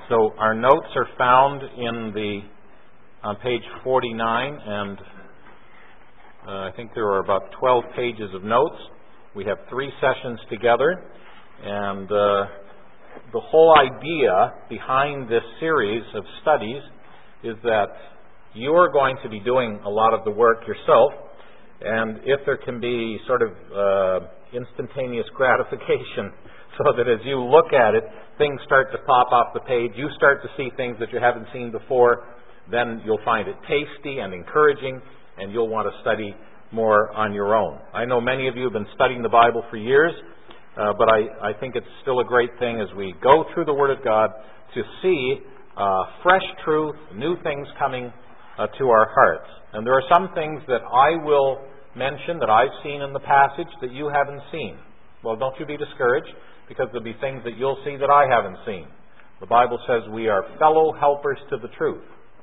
So our notes are found on page 49, and I think there are about 12 pages of notes. We have 3 sessions together, and the whole idea behind this series of studies is that you are going to be doing a lot of the work yourself, and if there can be sort of instantaneous gratification so that as you look at it, things start to pop off the page, you start to see things that you haven't seen before, then you'll find it tasty and encouraging, and you'll want to study more on your own. I know many of you have been studying the Bible for years, but I think it's still a great thing as we go through the Word of God to see fresh truth, new things coming to our hearts. And there are some things that I will mention that I've seen in the passage that you haven't seen. Well, don't you be discouraged, because there'll be things that you'll see that I haven't seen. The Bible says we are fellow helpers to the truth.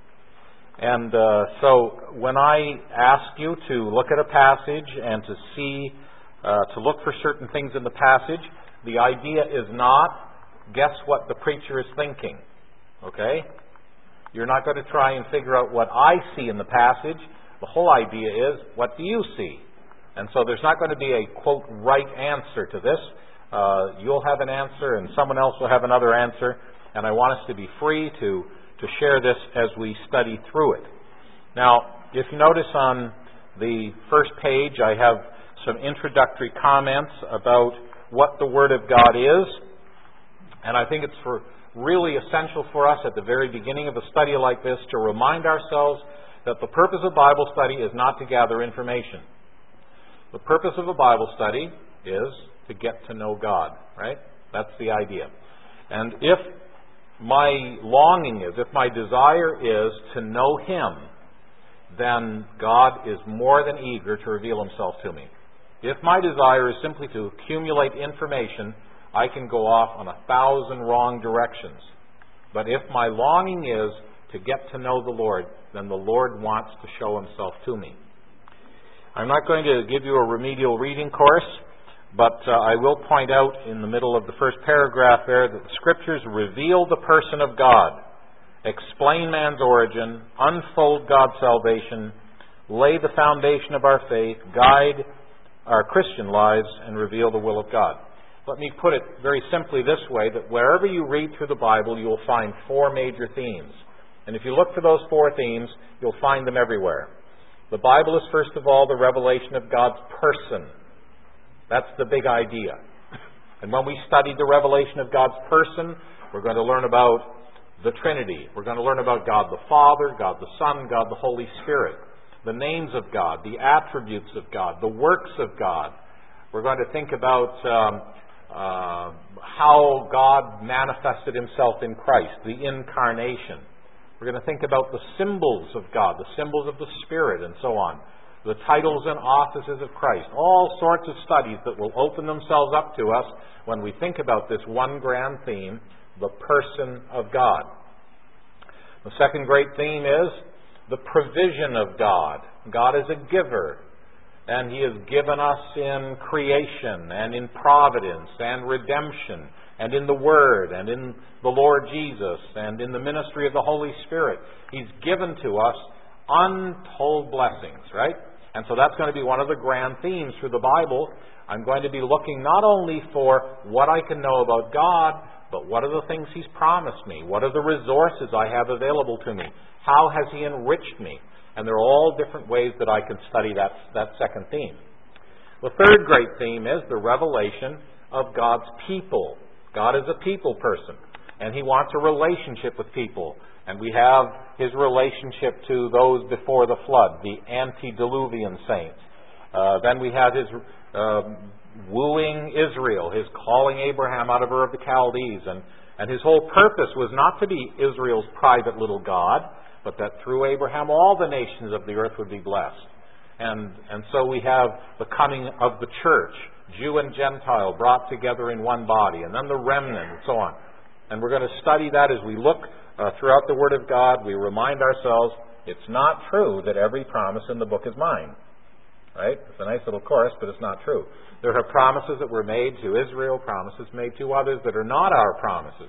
And so when I ask you to look at a passage and to see, to look for certain things in the passage, the idea is not guess what the preacher is thinking. Okay? You're not going to try and figure out what I see in the passage. The whole idea is, what do you see? And so there's not going to be a, quote, right answer to this. You'll have an answer and someone else will have another answer. And I want us to be free to share this as we study through it. Now, if you notice on the first page, I have some introductory comments about what the Word of God is. And I think it's really essential for us at the very beginning of a study like this to remind ourselves that the purpose of Bible study is not to gather information. The purpose of a Bible study is to get to know God, right? That's the idea. And if my longing is, if my desire is to know Him, then God is more than eager to reveal Himself to me. If my desire is simply to accumulate information, I can go off on 1,000 wrong directions. But if my longing is to get to know the Lord, then the Lord wants to show Himself to me. I'm not going to give you a remedial reading course, but I will point out in the middle of the first paragraph there that the Scriptures reveal the person of God, explain man's origin, unfold God's salvation, lay the foundation of our faith, guide our Christian lives, and reveal the will of God. Let me put it very simply this way, that wherever you read through the Bible, you will find 4 major themes. And if you look for those 4 themes, you'll find them everywhere. The Bible is, first of all, the revelation of God's person. That's the big idea. And when we study the revelation of God's person, we're going to learn about the Trinity. We're going to learn about God the Father, God the Son, God the Holy Spirit, the names of God, the attributes of God, the works of God. We're going to think about how God manifested Himself in Christ, the incarnation. We're going to think about the symbols of God, the symbols of the Spirit, and so on. The titles and offices of Christ. All sorts of studies that will open themselves up to us when we think about this one grand theme, the person of God. The second great theme is the provision of God. God is a giver, and He has given us in creation and in providence and redemption and in the Word and in the Lord Jesus and in the ministry of the Holy Spirit. He's given to us untold blessings, right? And so that's going to be one of the grand themes through the Bible. I'm going to be looking not only for what I can know about God, but what are the things He's promised me? What are the resources I have available to me? How has He enriched me? And there are all different ways that I can study that second theme. The third great theme is the revelation of God's people. God is a people person, and He wants a relationship with people. And we have His relationship to those before the flood, the antediluvian saints. Then we have His wooing Israel, His calling Abraham out of Ur of the Chaldees. And His whole purpose was not to be Israel's private little God, but that through Abraham all the nations of the earth would be blessed. And so we have the coming of the church, Jew and Gentile brought together in one body, and then the remnant, and so on. And we're going to study that as we look throughout the Word of God. We remind ourselves it's not true that every promise in the book is mine. Right? It's a nice little chorus, but it's not true. There are promises that were made to Israel, promises made to others that are not our promises.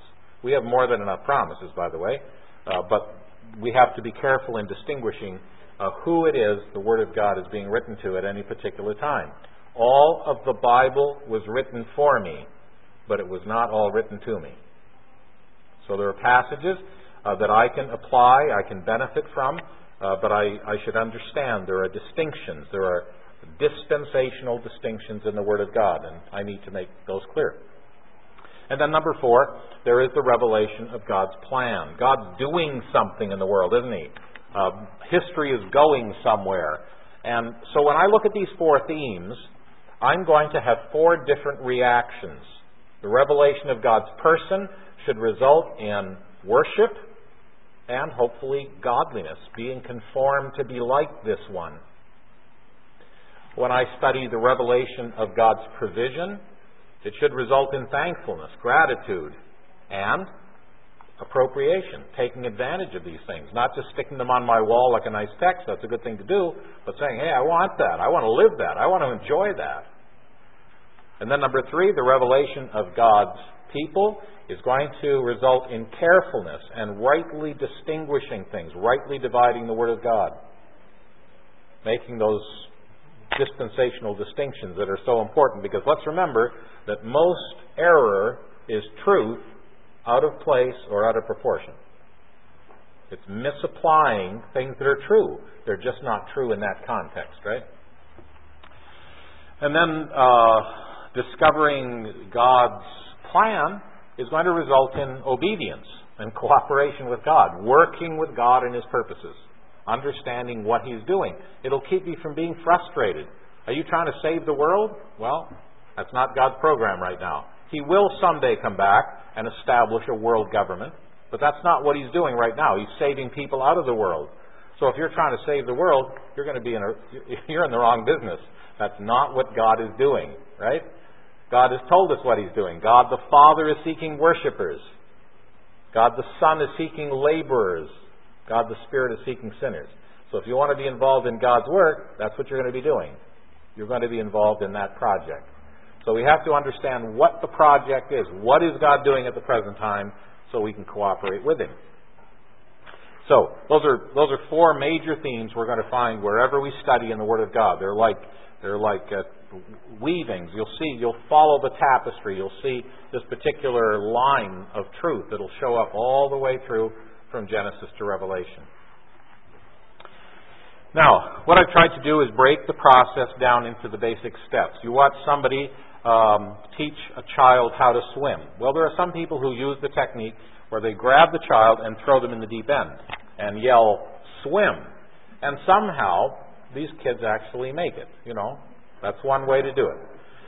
We have more than enough promises, by the way, but we have to be careful in distinguishing who it is the Word of God is being written to at any particular time. All of the Bible was written for me, but it was not all written to me. So there are passages that I can apply, I can benefit from, but I should understand there are distinctions. There are dispensational distinctions in the Word of God, and I need to make those clear. And then number 4, there is the revelation of God's plan. God's doing something in the world, isn't He? History is going somewhere. And so when I look at these 4 themes, I'm going to have 4 different reactions. The revelation of God's person should result in worship and hopefully godliness, being conformed to be like this one. When I study the revelation of God's provision, it should result in thankfulness, gratitude, and appropriation, taking advantage of these things. Not just sticking them on my wall like a nice text, that's a good thing to do, but saying, hey, I want that, I want to live that, I want to enjoy that. And then number 3, the revelation of God's people is going to result in carefulness and rightly distinguishing things, rightly dividing the Word of God, making those dispensational distinctions that are so important, because let's remember that most error is truth out of place or out of proportion. It's misapplying things that are true. They're just not true in that context, right? And then discovering God's plan is going to result in obedience and cooperation with God, working with God and His purposes, understanding what He's doing. It'll keep you from being frustrated. Are you trying to save the world? Well, that's not God's program right now. He will someday come back and establish a world government, but that's not what He's doing right now. He's saving people out of the world. So if you're trying to save the world, you're going to be you're in the wrong business. That's not what God is doing, right? God has told us what He's doing. God the Father is seeking worshipers. God the Son is seeking laborers. God the Spirit is seeking sinners. So if you want to be involved in God's work, that's what you're going to be doing. You're going to be involved in that project. So we have to understand what the project is. What is God doing at the present time so we can cooperate with Him? So those are 4 major themes we're going to find wherever we study in the Word of God. They're like weavings. You'll follow the tapestry. You'll see this particular line of truth that'll show up all the way through from Genesis to Revelation. Now, what I've tried to do is break the process down into the basic steps. You watch somebody teach a child how to swim. Well, there are some people who use the technique where they grab the child and throw them in the deep end and yell, swim. And somehow, these kids actually make it, That's one way to do it.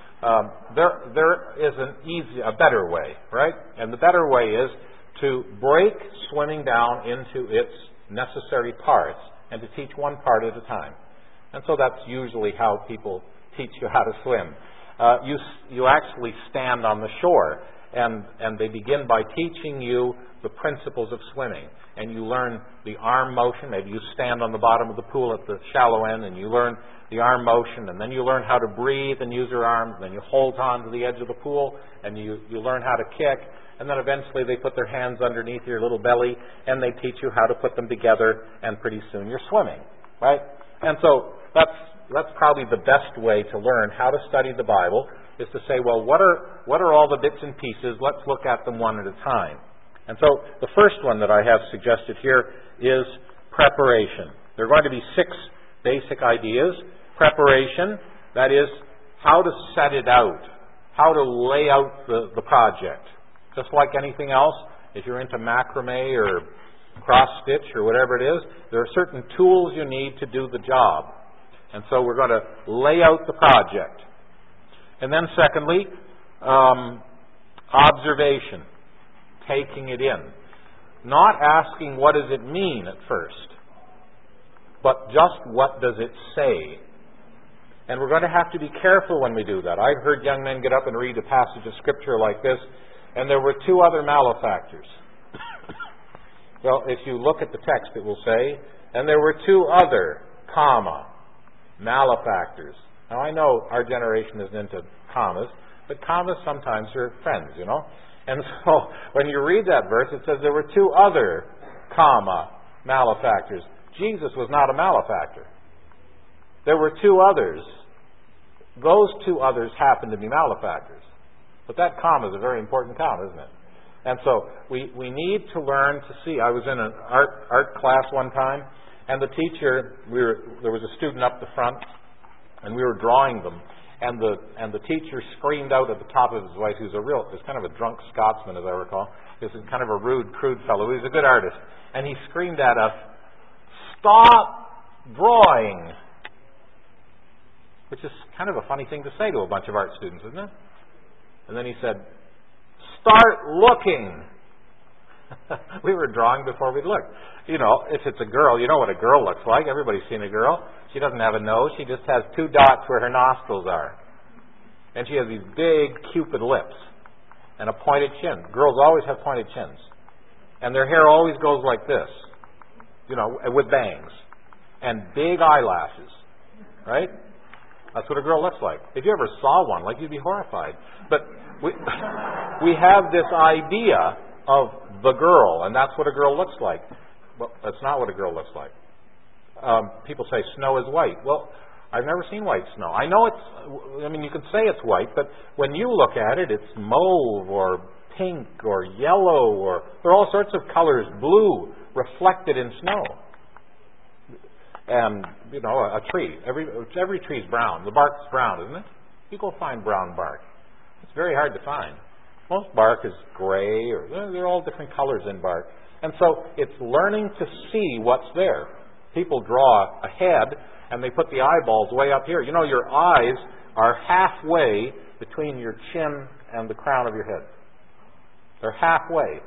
There is a better way, right? And the better way is to break swimming down into its necessary parts and to teach one part at a time. And so that's usually how people teach you how to swim. You actually stand on the shore, and they begin by teaching you the principles of swimming. And you learn the arm motion. Maybe you stand on the bottom of the pool at the shallow end, and you learn the arm motion, and then you learn how to breathe and use your arms, and then you hold on to the edge of the pool, and you learn how to kick, and then eventually they put their hands underneath your little belly, and they teach you how to put them together, and pretty soon you're swimming, right? And so that's probably the best way to learn how to study the Bible, is to say, well, what are all the bits and pieces? Let's look at them one at a time. And so the first one that I have suggested here is preparation. There are going to be 6 basic ideas. Preparation, that is, how to set it out, how to lay out the project. Just like anything else, if you're into macrame or cross-stitch or whatever it is, there are certain tools you need to do the job. And so we're going to lay out the project. And then secondly, observation, taking it in. Not asking what does it mean at first, but just what does it say. And we're going to have to be careful when we do that. I've heard young men get up and read a passage of Scripture like this, and there were 2 other malefactors. Well, if you look at the text, it will say, and there were 2 other, malefactors. Now, I know our generation isn't into commas, but commas sometimes are friends, And so when you read that verse, it says there were two other, malefactors. Jesus was not a malefactor. There were two others. Those two others happened to be malefactors. But that comma is a very important comma, isn't it? And so we need to learn to see. I was in an art class one time, and the teacher, there was a student up the front, and we were drawing them. And the teacher screamed out at the top of his voice. He was kind of a drunk Scotsman, as I recall. He was kind of a rude, crude fellow. He was a good artist. And he screamed at us, "Stop drawing!" Which is kind of a funny thing to say to a bunch of art students, isn't it? And then he said, "Start looking." We were drawing before we looked. You know, if it's a girl, you know what a girl looks like. Everybody's seen a girl. She doesn't have a nose. She just has two dots where her nostrils are. And she has these big cupid lips and a pointed chin. Girls always have pointed chins. And their hair always goes like this, you know, with bangs. And big eyelashes, right? That's what a girl looks like. If you ever saw one, like, you'd be horrified. But we have this idea of the girl, and that's what a girl looks like. Well, that's not what a girl looks like. People say snow is white. Well, I've never seen white snow. I know you can say it's white, but when you look at it, it's mauve or pink or yellow, or there are all sorts of colors, blue, reflected in snow. And, you know, a tree. Every tree is brown. The bark's brown, isn't it? You go find brown bark. It's very hard to find. Most bark is gray, or there are all different colors in bark. And so it's learning to see what's there. People draw a head, and they put the eyeballs way up here. You know, your eyes are halfway between your chin and the crown of your head. They're halfway.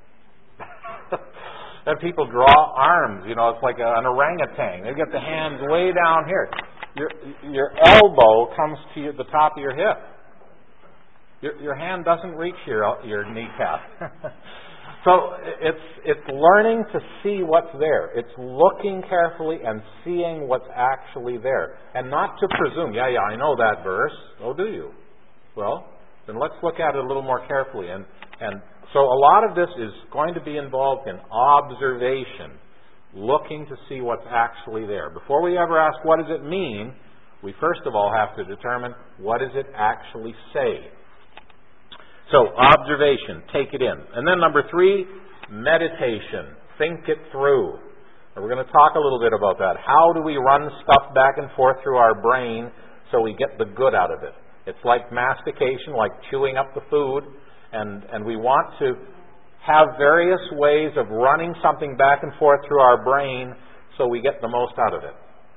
And people draw arms. You know, it's like an orangutan. They get the hands way down here. Your elbow comes to the top of your hip. Your hand doesn't reach your kneecap. So it's learning to see what's there. It's looking carefully and seeing what's actually there. And not to presume, yeah, I know that verse. Oh, do you? Well, then let's look at it a little more carefully. And so a lot of this is going to be involved in observation, looking to see what's actually there. Before we ever ask what does it mean, we first of all have to determine what does it actually say. So, observation, take it in. And then number 3, meditation. Think it through. And we're going to talk a little bit about that. How do we run stuff back and forth through our brain so we get the good out of it? It's like mastication, like chewing up the food. And we want to have various ways of running something back and forth through our brain so we get the most out of it.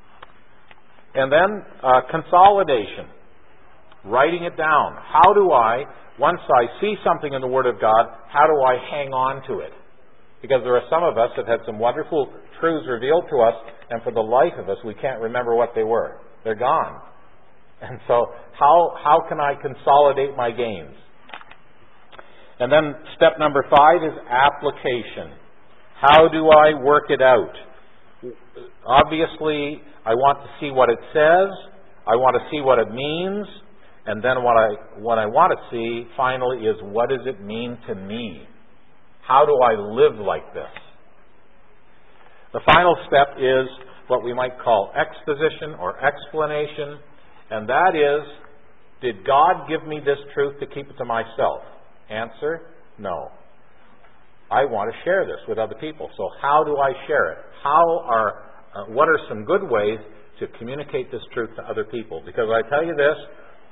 And then consolidation. Writing it down. How do I, once I see something in the Word of God, how do I hang on to it? Because there are some of us that had some wonderful truths revealed to us, and for the life of us, we can't remember what they were. They're gone. And so, how can I consolidate my gains? And then step number 5 is application. How do I work it out? Obviously, I want to see what it says. I want to see what it means. And then what I want to see, finally, is what does it mean to me? How do I live like this? The final step is what we might call exposition or explanation. And that is, did God give me this truth to keep it to myself? Answer, no. I want to share this with other people. So how do I share it? What are some good ways to communicate this truth to other people? Because I tell you this,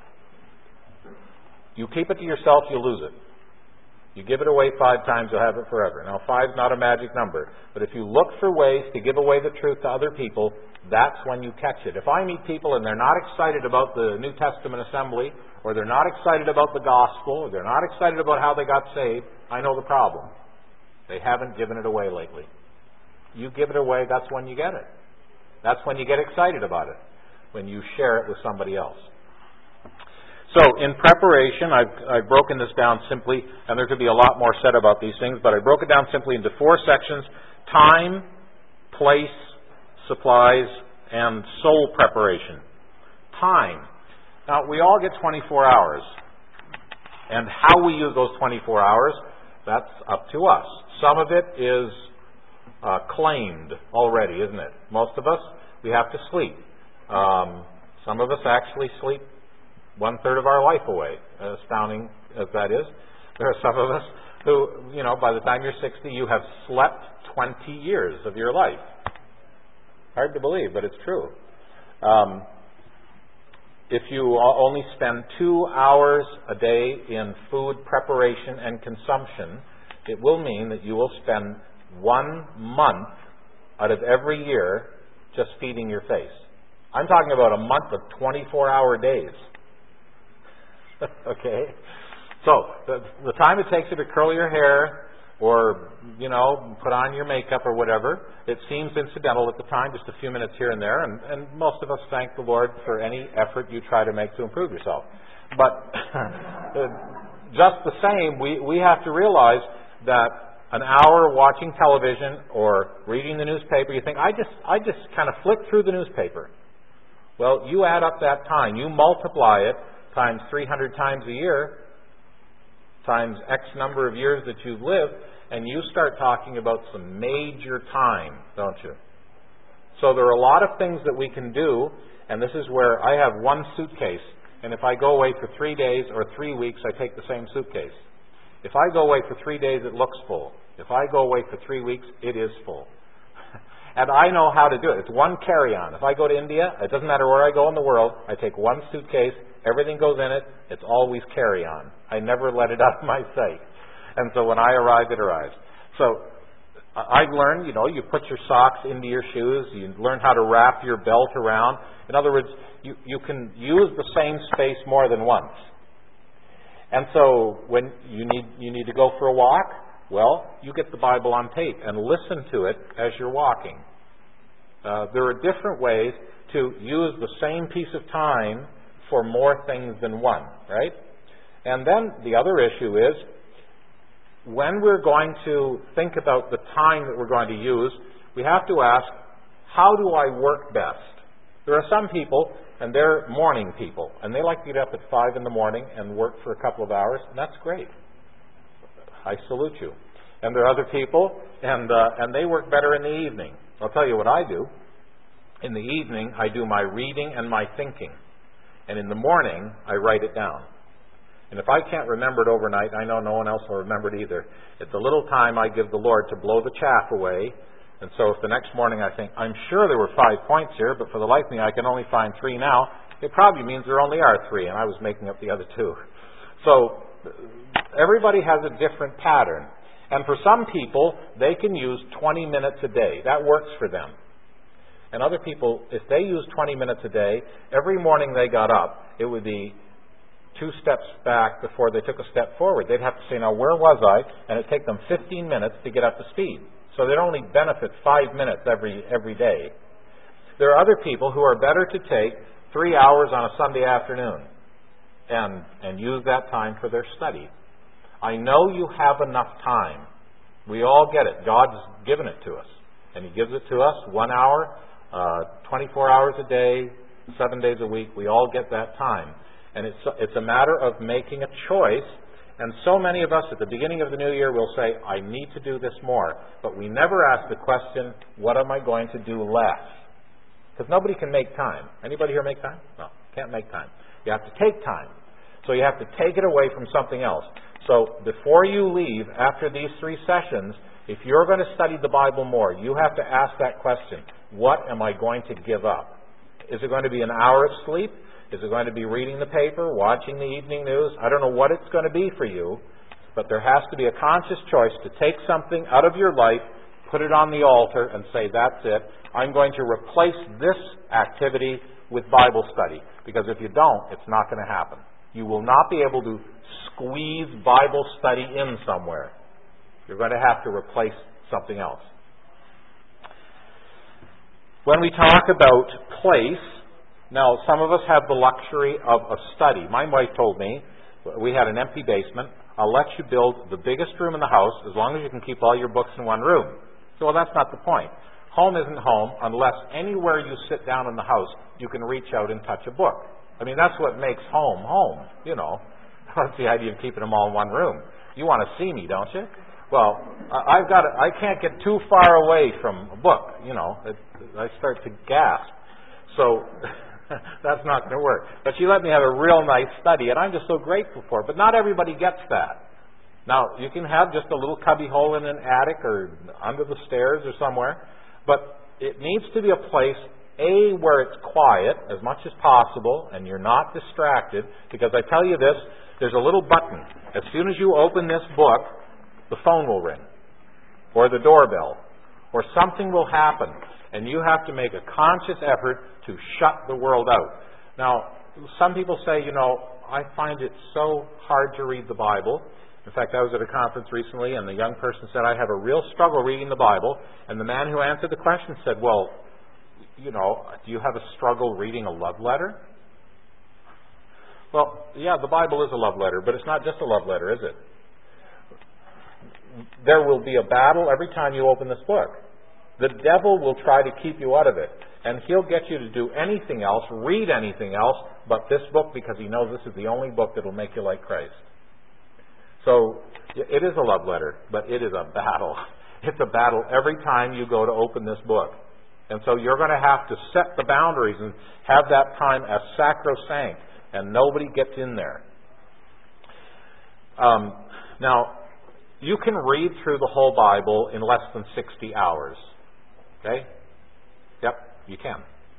you keep it to yourself, you lose it. You give it away 5 times, you'll have it forever. Now, 5 is not a magic number. But if you look for ways to give away the truth to other people, that's when you catch it. If I meet people and they're not excited about the New Testament assembly, or they're not excited about the gospel, or they're not excited about how they got saved, I know the problem. They haven't given it away lately. You give it away, that's when you get it. That's when you get excited about it, when you share it with somebody else. So, in preparation, I've broken this down simply, and there could be a lot more said about these things, but I broke it down simply into 4 sections: time, place, supplies, and soul preparation. Time. Now, we all get 24 hours. And how we use those 24 hours, that's up to us. Some of it is claimed already, isn't it? Most of us, we have to sleep. Some of us actually sleep 1/3 of our life away, astounding as that is. There are some of us who, by the time you're 60, you have slept 20 years of your life. Hard to believe, but it's true. If you only spend 2 hours a day in food preparation and consumption, it will mean that you will spend 1 month out of every year just feeding your face. I'm talking about a month of 24-hour days. Okay? So, the time it takes you to curl your hair or, put on your makeup or whatever, it seems incidental at the time, just a few minutes here and there, and most of us thank the Lord for any effort you try to make to improve yourself. But just the same, we have to realize that an hour watching television or reading the newspaper, you think, I just kind of flick through the newspaper. Well, you add up that time. You multiply it times 300 times a year, times X number of years that you've lived, and you start talking about some major time, don't you? So there are a lot of things that we can do, and this is where I have one suitcase, and if I go away for 3 days or 3 weeks, I take the same suitcase. If I go away for 3 days, it looks full. If I go away for 3 weeks, it is full. And I know how to do it. It's one carry-on. If I go to India, it doesn't matter where I go in the world, I take one suitcase, everything goes in it, it's always carry-on. I never let it out of my sight. And so when I arrive, it arrives. So I've learned, you put your socks into your shoes, you learn how to wrap your belt around. In other words, you can use the same space more than once. And so when you need to go for a walk, well, you get the Bible on tape and listen to it as you're walking. There are different ways to use the same piece of time for more things than one, right? And then the other issue is, when we're going to think about the time that we're going to use, we have to ask, how do I work best? There are some people, and they're morning people, and they like to get up at 5 in the morning and work for a couple of hours, and that's great. I salute you. And there are other people, and they work better in the evening. I'll tell you what I do. In the evening, I do my reading and my thinking. And in the morning, I write it down. And if I can't remember it overnight, I know no one else will remember it either. It's a little time I give the Lord to blow the chaff away. And so if the next morning I think, I'm sure there were 5 points here, but for the life of me I can only find 3 now, it probably means there only are 3, and I was making up the other 2. So everybody has a different pattern. And for some people, they can use 20 minutes a day. That works for them. And other people, if they use 20 minutes a day, every morning they got up, it would be 2 steps back before they took a step forward. They'd have to say, now where was I? And it'd take them 15 minutes to get up to speed. So they'd only benefit 5 minutes every day. There are other people who are better to take 3 hours on a Sunday afternoon and use that time for their study. I know you have enough time. We all get it. God's given it to us. And He gives it to us 1 hour, 24 hours a day, 7 days a week. We all get that time. And it's a matter of making a choice. And so many of us at the beginning of the new year will say, I need to do this more. But we never ask the question, what am I going to do less? Because nobody can make time. Anybody here make time? No, can't make time. You have to take time. So you have to take it away from something else. So before you leave, after these 3 sessions, if you're going to study the Bible more, you have to ask that question, what am I going to give up? Is it going to be an hour of sleep? Is it going to be reading the paper, watching the evening news? I don't know what it's going to be for you, but there has to be a conscious choice to take something out of your life, put it on the altar, and say, that's it. I'm going to replace this activity with Bible study. Because if you don't, it's not going to happen. You will not be able to squeeze Bible study in somewhere. You're going to have to replace something else. When we talk about place, now some of us have the luxury of a study. My wife told me, we had an empty basement, I'll let you build the biggest room in the house as long as you can keep all your books in one room. So, well, that's not the point. Home isn't home unless anywhere you sit down in the house, you can reach out and touch a book. I mean, that's what makes home, home, you know. What's the idea of keeping them all in one room? You want to see me, don't you? Well, I can't get too far away from a book, I start to gasp. So that's not going to work. But she let me have a real nice study, and I'm just so grateful for it. But not everybody gets that. Now, you can have just a little cubby hole in an attic or under the stairs or somewhere, but it needs to be a place, A, where it's quiet as much as possible and you're not distracted, because I tell you this, there's a little button. As soon as you open this book, the phone will ring, or the doorbell, or something will happen, and you have to make a conscious effort to shut the world out. Now, some people say, I find it so hard to read the Bible. In fact, I was at a conference recently, and the young person said, I have a real struggle reading the Bible. And the man who answered the question said, well, do you have a struggle reading a love letter? Well, yeah, the Bible is a love letter, but it's not just a love letter, is it? There will be a battle every time you open this book. The devil will try to keep you out of it, and he'll get you to do anything else, read anything else, but this book, because he knows this is the only book that will make you like Christ. So it is a love letter, but it is a battle. It's a battle every time you go to open this book. And so you're going to have to set the boundaries and have that time as sacrosanct, and nobody gets in there. Now, you can read through the whole Bible in less than 60 hours. Okay? Yep, you can.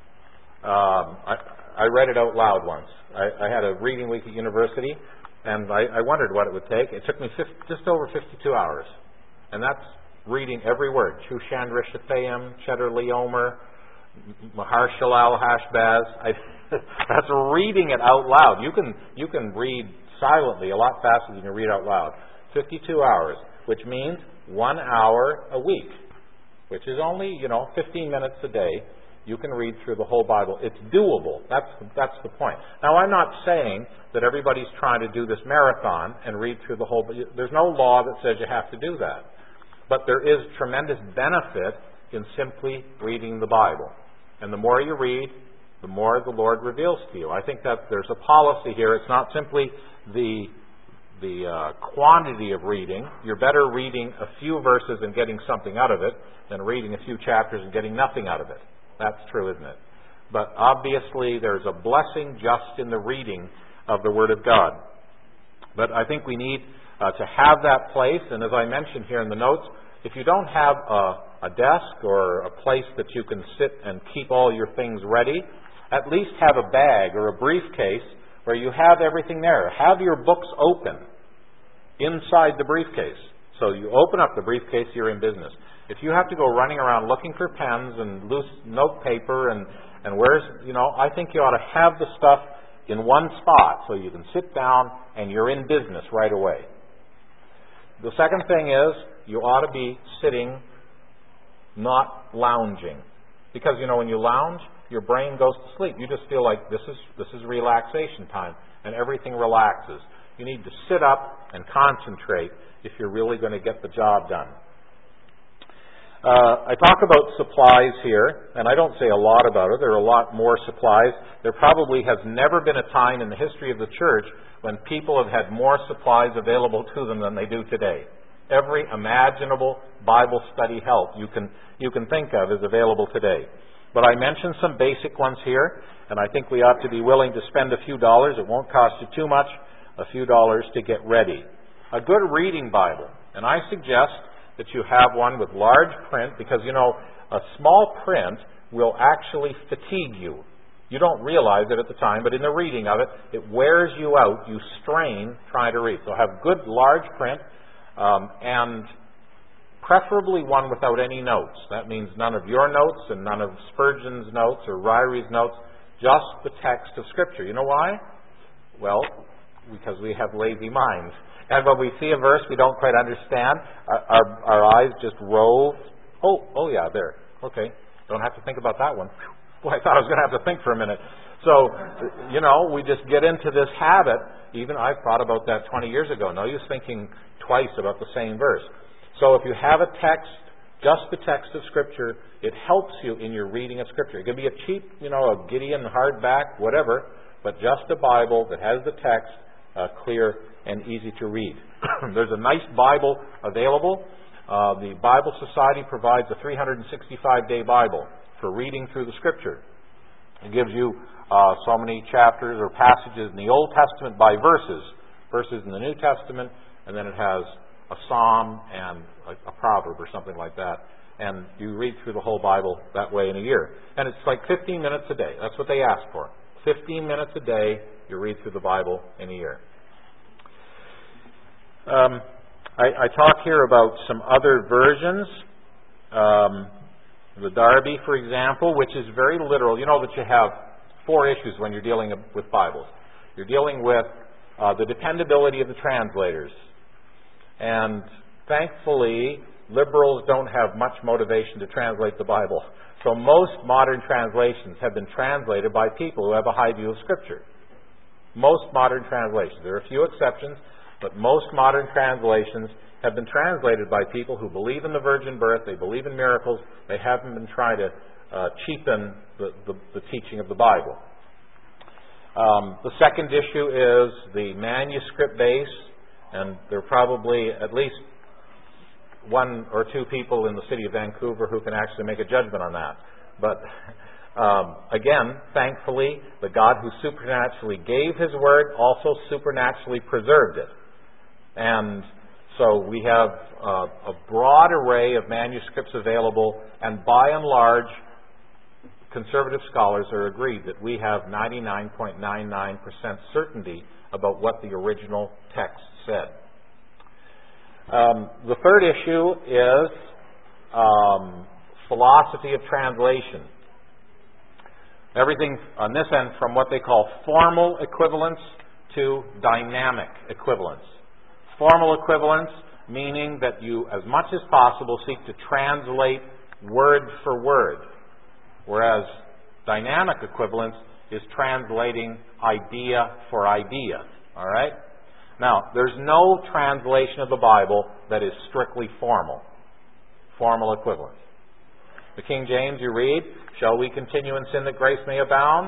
I read it out loud once. I had a reading week at university, and I wondered what it would take. It took me just over 52 hours. And that's reading every word. Shushan Rishathaim, Cheddar Leomer, Mahar Shalal Hashbaz. That's reading it out loud. You can read silently a lot faster than you read out loud. 52 hours, which means 1 hour a week, which is only, 15 minutes a day. You can read through the whole Bible. It's doable. That's the point. Now, I'm not saying that everybody's trying to do this marathon and read through the whole. There's no law that says you have to do that. But there is tremendous benefit in simply reading the Bible. And the more you read, the more the Lord reveals to you. I think that there's a policy here. It's not simply the quantity of reading. You're better reading a few verses and getting something out of it than reading a few chapters and getting nothing out of it. That's true, isn't it? But obviously there's a blessing just in the reading of the Word of God. But I think we need to have that place, and as I mentioned here in the notes, if you don't have a desk or a place that you can sit and keep all your things ready, at least have a bag or a briefcase where you have everything there. Have your books open inside the briefcase. So you open up the briefcase, you're in business. If you have to go running around looking for pens and loose note paper and I think you ought to have the stuff in one spot so you can sit down and you're in business right away. The second thing is you ought to be sitting, not lounging. Because, when you lounge, your brain goes to sleep. You just feel like this is relaxation time, and everything relaxes. You need to sit up and concentrate if you're really going to get the job done. I talk about supplies here, and I don't say a lot about it. There are a lot more supplies. There probably has never been a time in the history of the church when people have had more supplies available to them than they do today. Every imaginable Bible study help you can think of is available today. But I mentioned some basic ones here, and I think we ought to be willing to spend a few dollars. It won't cost you too much, a few dollars to get ready. A good reading Bible, and I suggest that you have one with large print, because, a small print will actually fatigue you. You don't realize it at the time, but in the reading of it, it wears you out. You strain trying to read. So have good large print, and preferably one without any notes. That means none of your notes and none of Spurgeon's notes or Ryrie's notes, just the text of Scripture. You know why? Well, because we have lazy minds. And when we see a verse we don't quite understand, our eyes just rove. Oh yeah, there. Okay. Don't have to think about that one. Boy, I thought I was going to have to think for a minute. So, we just get into this habit. Even I thought about that 20 years ago. No use thinking twice about the same verse. So if you have a text, just the text of Scripture, it helps you in your reading of Scripture. It can be a cheap, a Gideon hardback, whatever, but just a Bible that has the text clear and easy to read. There's a nice Bible available. The Bible Society provides a 365-day Bible for reading through the Scripture. It gives you so many chapters or passages in the Old Testament by verses in the New Testament, and then it has a psalm and a proverb or something like that. And you read through the whole Bible that way in a year. And it's like 15 minutes a day. That's what they ask for. 15 minutes a day, you read through the Bible in a year. I talk here about some other versions. The Darby, for example, which is very literal. You know that you have 4 issues when you're dealing with Bibles. You're dealing with the dependability of the translators. And thankfully, liberals don't have much motivation to translate the Bible. So most modern translations have been translated by people who have a high view of Scripture. Most modern translations. There are a few exceptions, but most modern translations have been translated by people who believe in the virgin birth, they believe in miracles, they haven't been trying to cheapen the teaching of the Bible. The second issue is the manuscript base, and there are probably at least 1 or 2 people in the city of Vancouver who can actually make a judgment on that. But again, thankfully, the God who supernaturally gave His Word also supernaturally preserved it. And so we have a broad array of manuscripts available, and by and large, conservative scholars are agreed that we have 99.99% certainty about what the original text said. The third issue is philosophy of translation. Everything on this end from what they call formal equivalence to dynamic equivalence. Formal equivalence meaning that you, as much as possible, seek to translate word for word, whereas dynamic equivalence is translating idea for idea. All right? Now, there's no translation of the Bible that is strictly formal. Formal equivalence. The King James, you read, "Shall we continue in sin that grace may abound?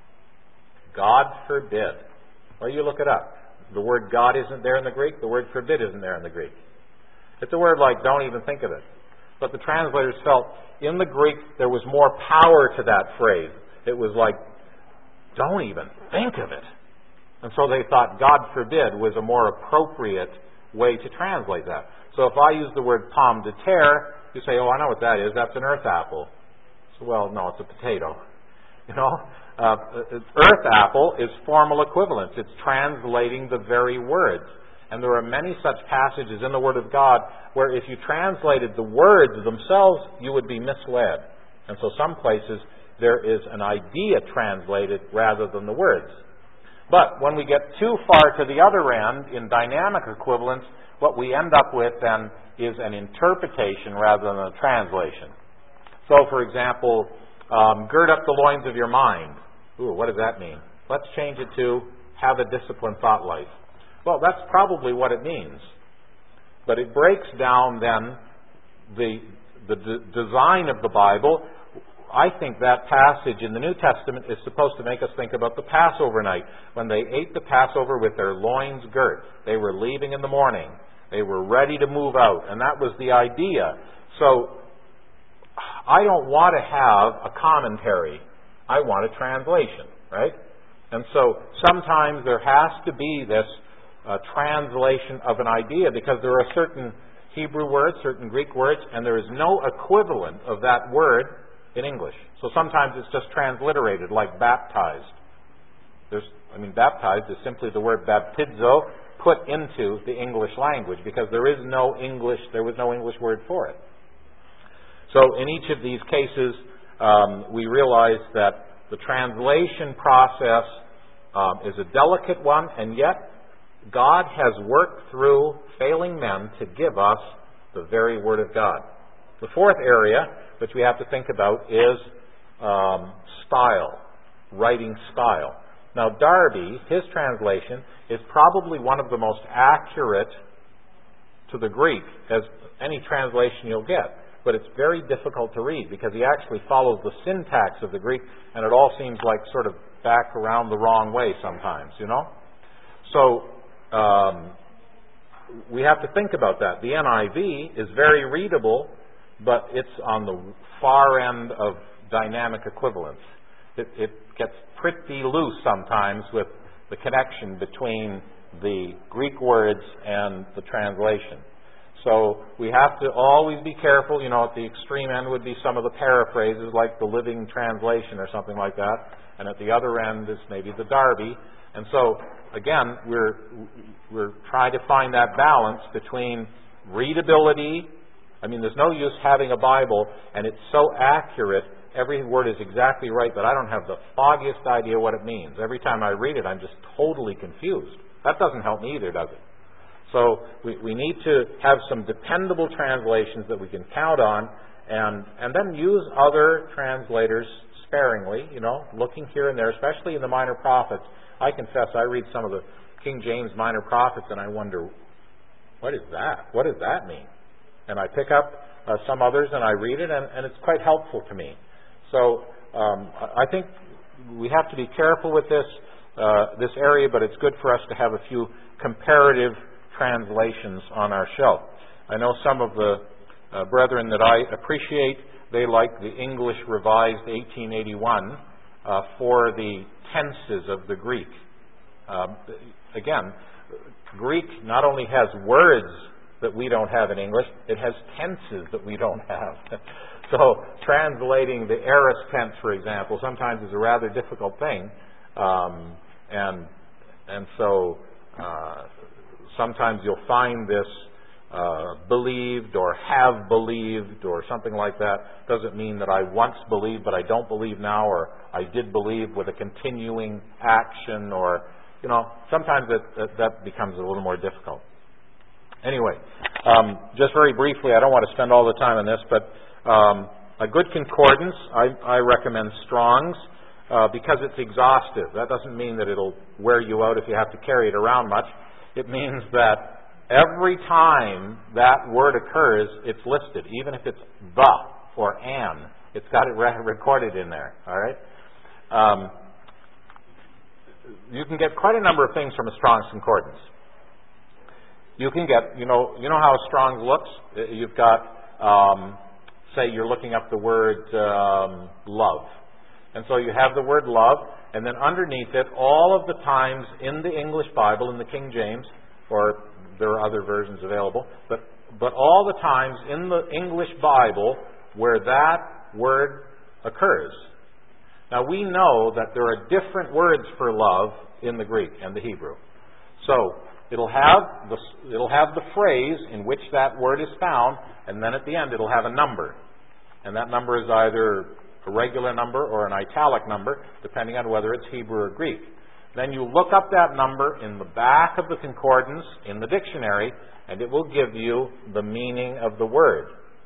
God forbid." Well, you look it up. The word God isn't there in the Greek. The word forbid isn't there in the Greek. It's a word like don't even think of it. But the translators felt in the Greek there was more power to that phrase. It was like, don't even think of it. And so they thought God forbid was a more appropriate way to translate that. So if I use the word pomme de terre, you say, oh, I know what that is. That's an earth apple. So, well, no, it's a potato. You know, earth apple is formal equivalence. It's translating the very words. And there are many such passages in the Word of God where if you translated the words themselves, you would be misled. And so some places there is an idea translated rather than the words. But when we get too far to the other end in dynamic equivalence, what we end up with then is an interpretation rather than a translation. So, for example, gird up the loins of your mind. Ooh, what does that mean? Let's change it to have a disciplined thought life. Well, that's probably what it means. But it breaks down then the design of the Bible. I think that passage in the New Testament is supposed to make us think about the Passover night, when they ate the Passover with their loins girt. They were leaving in the morning. They were ready to move out, and that was the idea. So, I don't want to have a commentary. I want a translation, right? And so, sometimes there has to be this translation of an idea, because there are certain Hebrew words, certain Greek words, and there is no equivalent of that word in English. So sometimes it's just transliterated, like baptized. Baptized is simply the word baptizo put into the English language, because there was no English word for it. So in each of these cases, we realize that the translation process is a delicate one, and yet God has worked through failing men to give us the very Word of God. The fourth area which we have to think about is style, writing style. Now, Darby, his translation, is probably one of the most accurate to the Greek as any translation you'll get. But it's very difficult to read because he actually follows the syntax of the Greek, and it all seems like sort of back around the wrong way sometimes, you know? So we have to think about that. The NIV is very readable, but it's on the far end of dynamic equivalence. It gets pretty loose sometimes with the connection between the Greek words and the translation. So we have to always be careful. At the extreme end would be some of the paraphrases, like the Living Translation or something like that. And at the other end is maybe the Darby. And so, again, we're trying to find that balance between readability. I mean, there's no use having a Bible and it's so accurate, every word is exactly right, but I don't have the foggiest idea what it means. Every time I read it, I'm just totally confused. That doesn't help me either, does it? So we need to have some dependable translations that we can count on, and then use other translators sparingly, looking here and there, especially in the Minor Prophets. I confess, I read some of the King James Minor Prophets, and I wonder, what is that? What does that mean? And I pick up some others, and I read it, and it's quite helpful to me. So I think we have to be careful with this area, but it's good for us to have a few comparative translations on our shelf. I know some of the brethren that I appreciate, they like the English Revised 1881 for the tenses of the Greek. Again, Greek not only has words that we don't have in English, it has tenses that we don't have. So translating the aorist tense, for example, sometimes is a rather difficult thing. And so sometimes you'll find this believed or have believed or something like that. Doesn't mean that I once believed but I don't believe now, or I did believe with a continuing action, or sometimes that becomes a little more difficult. Anyway, just very briefly, I don't want to spend all the time on this, but a good concordance, I recommend Strong's, because it's exhaustive. That doesn't mean that it'll wear you out if you have to carry it around much. It means that every time that word occurs, it's listed, even if it's the or an. It's got it recorded in there. All right. You can get quite a number of things from a Strong's concordance. You can get, you know how Strong's looks. You've got, say, you're looking up the word love, and so you have the word love, and then underneath it, all of the times in the English Bible, in the King James, or there are other versions available, but all the times in the English Bible where that word occurs. Now, we know that there are different words for love in the Greek and the Hebrew. So it'll have the phrase in which that word is found, and then at the end it'll have a number. And that number is either a regular number or an italic number, depending on whether it's Hebrew or Greek. Then you look up that number in the back of the concordance in the dictionary, and it will give you the meaning of the word.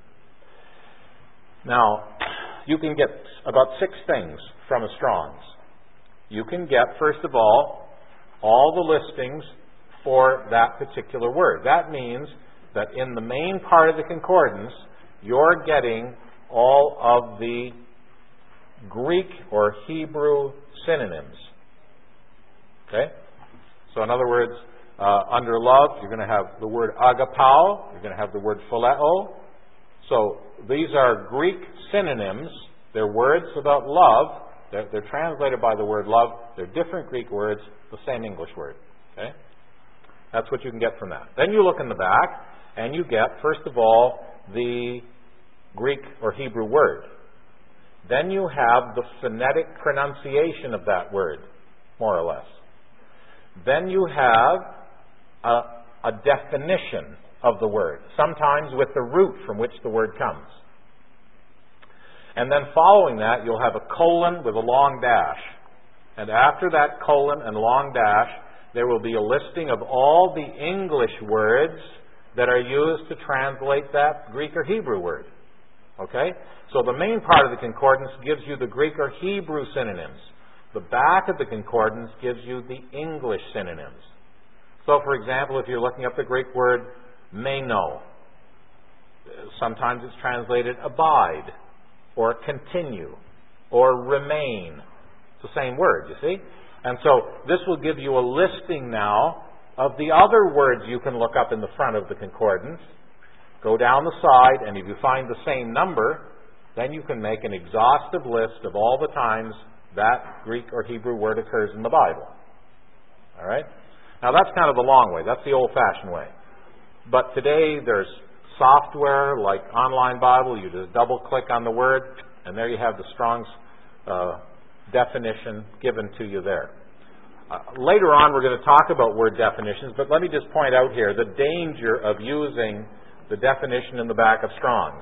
Now, you can get about 6 things from a Strong's. You can get, first of all the listings for that particular word. That means that in the main part of the concordance, you're getting all of the Greek or Hebrew synonyms. Okay? So in other words, under love, you're going to have the word agapao, you're going to have the word phileo. So these are Greek synonyms. They're words about love. They're translated by the word love. They're different Greek words, the same English word. Okay? That's what you can get from that. Then you look in the back, and you get, first of all, the Greek or Hebrew word. Then you have the phonetic pronunciation of that word, more or less. Then you have a definition of the word, sometimes with the root from which the word comes. And then following that, you'll have a colon with a long dash. And after that colon and long dash, there will be a listing of all the English words that are used to translate that Greek or Hebrew word. Okay? So the main part of the concordance gives you the Greek or Hebrew synonyms. The back of the concordance gives you the English synonyms. So, for example, if you're looking up the Greek word meno, sometimes it's translated abide, or continue, or remain. It's the same word, you see. And so this will give you a listing now of the other words you can look up in the front of the concordance. Go down the side, and if you find the same number, then you can make an exhaustive list of all the times that Greek or Hebrew word occurs in the Bible. All right? Now that's kind of the long way. That's the old-fashioned way. But today there's software like Online Bible. You just double-click on the word, and there you have the Strong's definition given to you there. Later on we're going to talk about word definitions, but let me just point out here the danger of using the definition in the back of Strong's.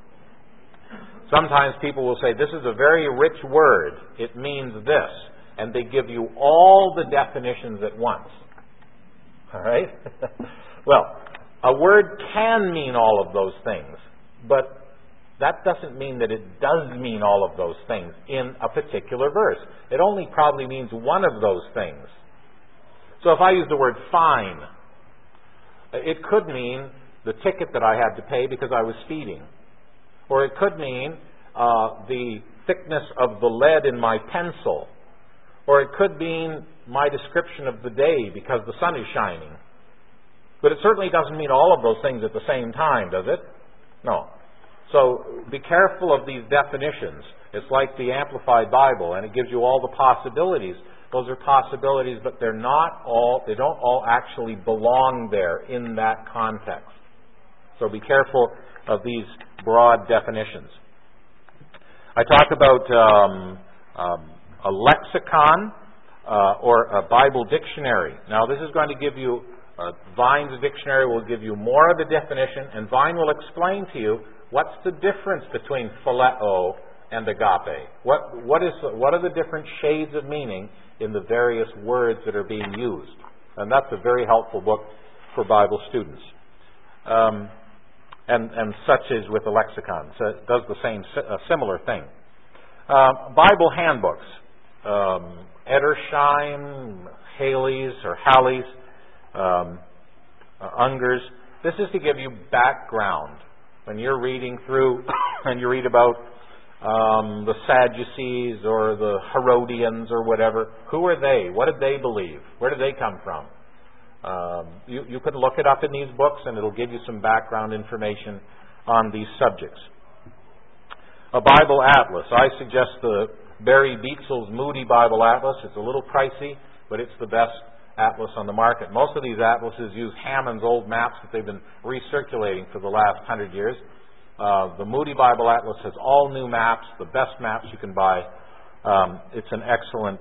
Sometimes people will say, this is a very rich word. It means this. And they give you all the definitions at once. All right? Well, a word can mean all of those things, but that doesn't mean that it does mean all of those things in a particular verse. It only probably means one of those things. So if I use the word fine, it could mean the ticket that I had to pay because I was speeding. Or it could mean the thickness of the lead in my pencil. Or it could mean my description of the day because the sun is shining. But it certainly doesn't mean all of those things at the same time, does it? No. So be careful of these definitions. It's like the Amplified Bible, and it gives you all the possibilities. Those are possibilities, but they don't all actually belong there in that context. So be careful of these broad definitions. I talk about a lexicon or a Bible dictionary. Now this is going to give you, Vine's dictionary will give you more of the definition, and Vine will explain to you what's the difference between phileo and agape. What are the different shades of meaning in the various words that are being used? And that's a very helpful book for Bible students. And such is with the lexicon. So it does the same, similar thing. Bible handbooks. Edersheim, Haley's or Halley's, Unger's. This is to give you background. When you're reading through and you read about the Sadducees or the Herodians or whatever, who are they? What did they believe? Where did they come from? You can look it up in these books, and it'll give you some background information on these subjects. A Bible Atlas. I suggest the Barry Beetzel's Moody Bible Atlas. It's a little pricey, but it's the best atlas on the market. Most of these atlases use Hammond's old maps that they've been recirculating for the last 100 years. The Moody Bible Atlas has all new maps, the best maps you can buy. It's an excellent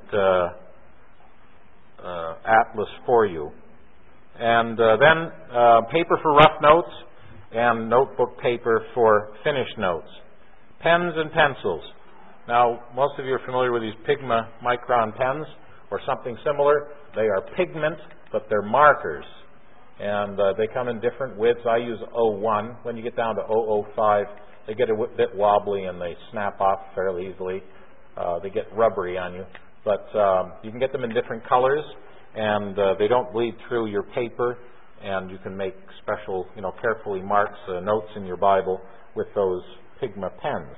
atlas for you. And then paper for rough notes and notebook paper for finished notes. Pens and pencils. Now, most of you are familiar with these Pigma Micron pens or something similar. They are pigment, but they're markers. And they come in different widths. I use 01. When you get down to 005, they get a bit wobbly and they snap off fairly easily. They get rubbery on you. But you can get them in different colors, and they don't bleed through your paper, and you can make special, carefully marked notes in your Bible with those Pigma pens.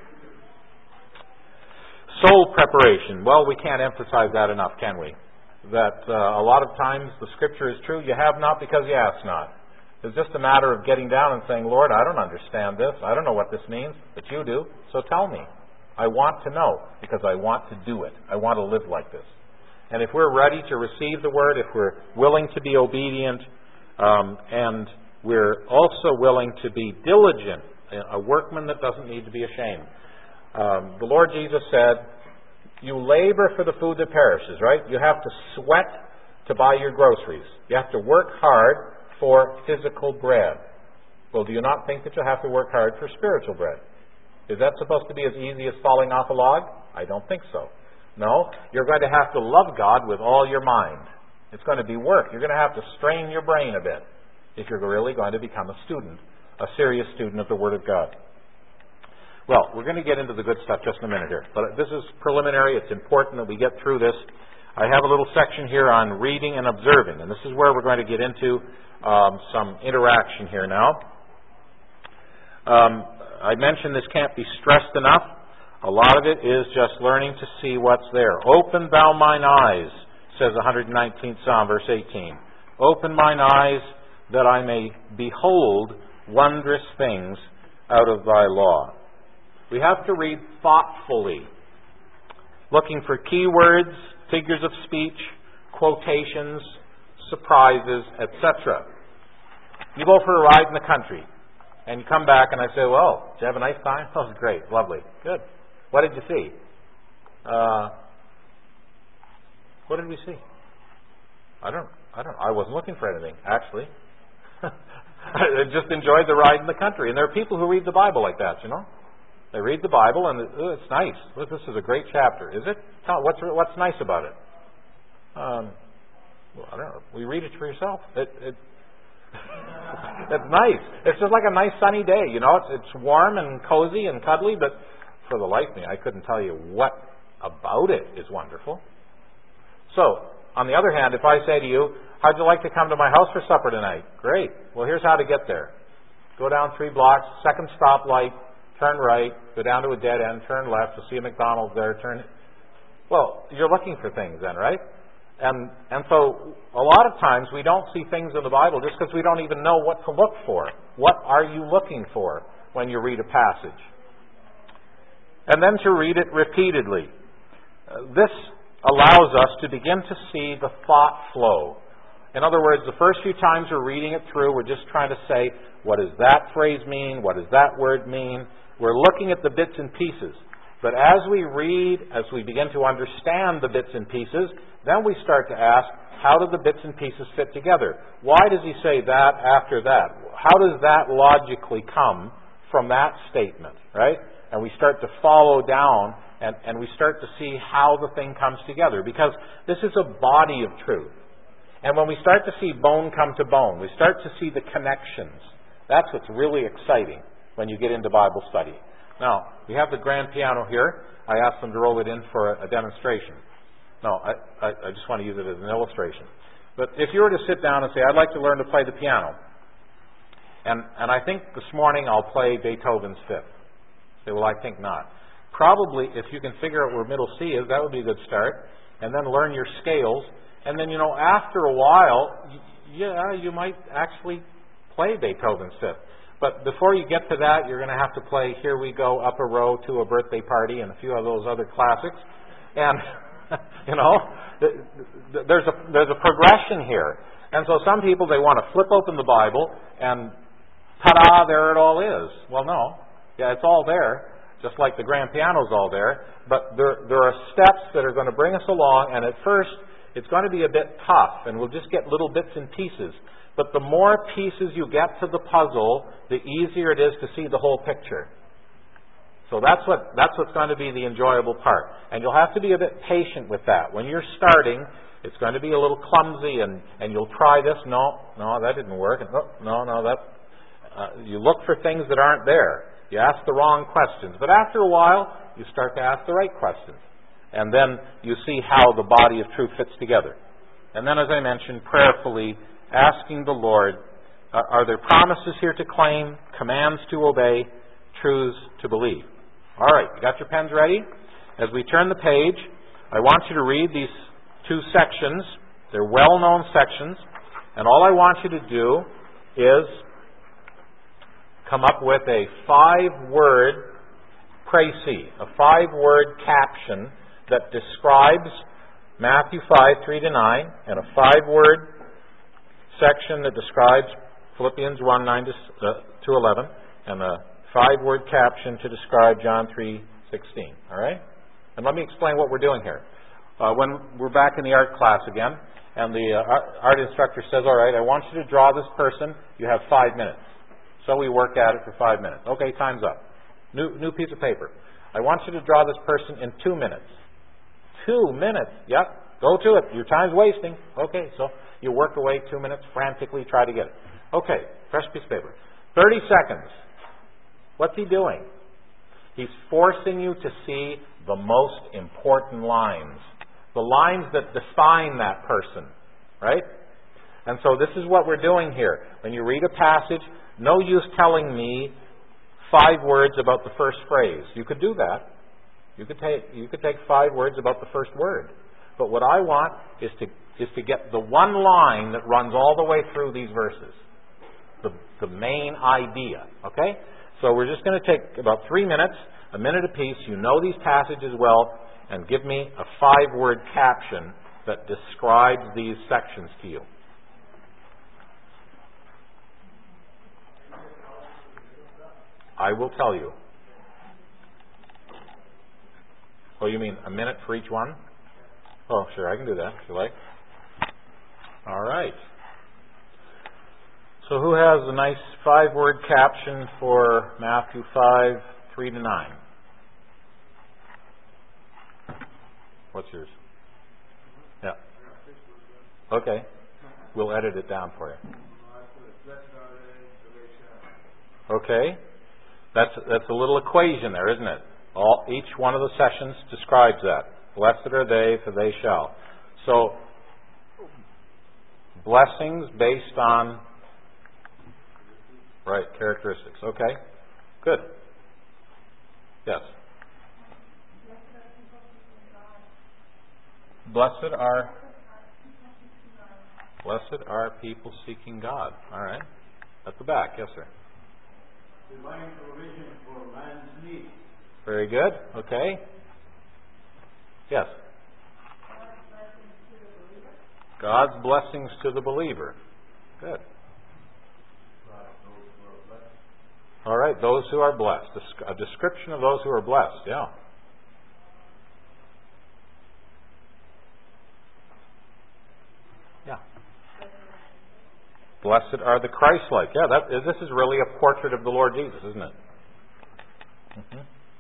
Soul preparation. Well, we can't emphasize that enough, can we? That a lot of times the Scripture is true. You have not because you ask not. It's just a matter of getting down and saying, Lord, I don't understand this. I don't know what this means, but you do, so tell me. I want to know because I want to do it. I want to live like this. And if we're ready to receive the Word, if we're willing to be obedient, and we're also willing to be diligent, a workman that doesn't need to be ashamed. The Lord Jesus said, you labor for the food that perishes, right? You have to sweat to buy your groceries. You have to work hard for physical bread. Well, do you not think that you have to work hard for spiritual bread? Is that supposed to be as easy as falling off a log? I don't think so. No, you're going to have to love God with all your mind. It's going to be work. You're going to have to strain your brain a bit if you're really going to become a student, a serious student of the Word of God. Well, we're going to get into the good stuff just in a minute here. But this is preliminary. It's important that we get through this. I have a little section here on reading and observing, and this is where we're going to get into some interaction here now. I mentioned this can't be stressed enough. A lot of it is just learning to see what's there. Open thou mine eyes, says the 119th Psalm, verse 18. Open mine eyes that I may behold wondrous things out of thy law. We have to read thoughtfully, looking for keywords, figures of speech, quotations, surprises, etc. You go for a ride in the country, and you come back and I say, well, did you have a nice time? Oh, it was great, lovely, good. What did you see? What did we see? I wasn't looking for anything, actually. I just enjoyed the ride in the country. And there are people who read the Bible like that, you know. They read the Bible and it's nice. Look, this is a great chapter. Is it? What's nice about it? Well, I don't know. Will you read it for yourself? It's nice. It's just like a nice sunny day, you know. It's warm and cozy and cuddly, but for the life of me, I couldn't tell you what about it is wonderful. So, on the other hand, if I say to you, how'd you like to come to my house for supper tonight? Great. Well, here's how to get there. Go down 3 blocks, second stoplight, turn right, go down to a dead end, turn left, you'll see a McDonald's there, Well, you're looking for things then, right? And so, a lot of times we don't see things in the Bible just because we don't even know what to look for. What are you looking for when you read a passage? And then to read it repeatedly. This allows us to begin to see the thought flow. In other words, the first few times we're reading it through, we're just trying to say, what does that phrase mean? What does that word mean? We're looking at the bits and pieces. But as we read, as we begin to understand the bits and pieces, then we start to ask, how do the bits and pieces fit together? Why does he say that after that? How does that logically come from that statement, right? And we start to follow down and we start to see how the thing comes together, because this is a body of truth. And when we start to see bone come to bone, we start to see the connections. That's what's really exciting when you get into Bible study. Now, we have the grand piano here. I asked them to roll it in for a demonstration. No, I just want to use it as an illustration. But if you were to sit down and say, I'd like to learn to play the piano, and I think this morning I'll play Beethoven's Fifth. Say, well, I think not. Probably, if you can figure out where middle C is, that would be a good start. And then learn your scales. And then, after a while, you might actually play Beethoven's Fifth. But before you get to that, you're going to have to play Here We Go, Up a Row, To a Birthday Party, and a few of those other classics. And, there's a progression here. And so some people, they want to flip open the Bible and ta-da, there it all is. Well, no. Yeah, it's all there, just like the grand piano's all there. But there are steps that are going to bring us along, and at first, it's going to be a bit tough, and we'll just get little bits and pieces. But the more pieces you get to the puzzle, the easier it is to see the whole picture. So that's what's going to be the enjoyable part. And you'll have to be a bit patient with that. When you're starting, it's going to be a little clumsy, and you'll try this. No, that didn't work. You look for things that aren't there. You ask the wrong questions. But after a while, you start to ask the right questions. And then you see how the body of truth fits together. And then, as I mentioned, prayerfully asking the Lord, are there promises here to claim, commands to obey, truths to believe? All right, you got your pens ready? As we turn the page, I want you to read these 2 sections. They're well-known sections. And all I want you to do is come up with a 5-word précis, a 5-word caption that describes Matthew 5:3-9, and a 5-word section that describes Philippians 1:9-11, and a 5-word caption to describe John 3:16. All right? And let me explain what we're doing here. When we're back in the art class again, and the art instructor says, all right, I want you to draw this person. You have 5 minutes. So we work at it for 5 minutes. Okay, time's up. New piece of paper. I want you to draw this person in 2 minutes. 2 minutes. Yep. Go to it. Your time's wasting. Okay, so you work away 2 minutes, frantically try to get it. Okay, fresh piece of paper. 30 seconds. What's he doing? He's forcing you to see the most important lines. The lines that define that person. Right? And so this is what we're doing here. When you read a passage, no use telling me 5 words about the first phrase. You could do that. You could take 5 words about the first word. But what I want is to get the one line that runs all the way through these verses. The main idea. Okay? So we're just going to take about 3 minutes, a minute apiece. You know these passages well, and give me a 5-word caption that describes these sections to you. I will tell you. Oh, you mean a minute for each one? Oh, sure, I can do that if you like. All right. So who has a nice 5-word caption for Matthew 5, 3 to 9? What's yours? Yeah. Okay. We'll edit it down for you. Okay. That's a little equation there, isn't it? Each one of the sessions describes that. Blessed are they, for they shall. So, blessings based on, right, characteristics. Okay. Good. Yes. Blessed are people seeking God. All right. At the back. Yes, sir. Divine provision for man's needs. Very good. Okay. Yes. God's blessings to the believer. Good. All right. Those who are blessed. A description of those who are blessed. Yeah. Yeah. Blessed are the Christ-like. Yeah, this is really a portrait of the Lord Jesus, isn't it? Mm-hmm.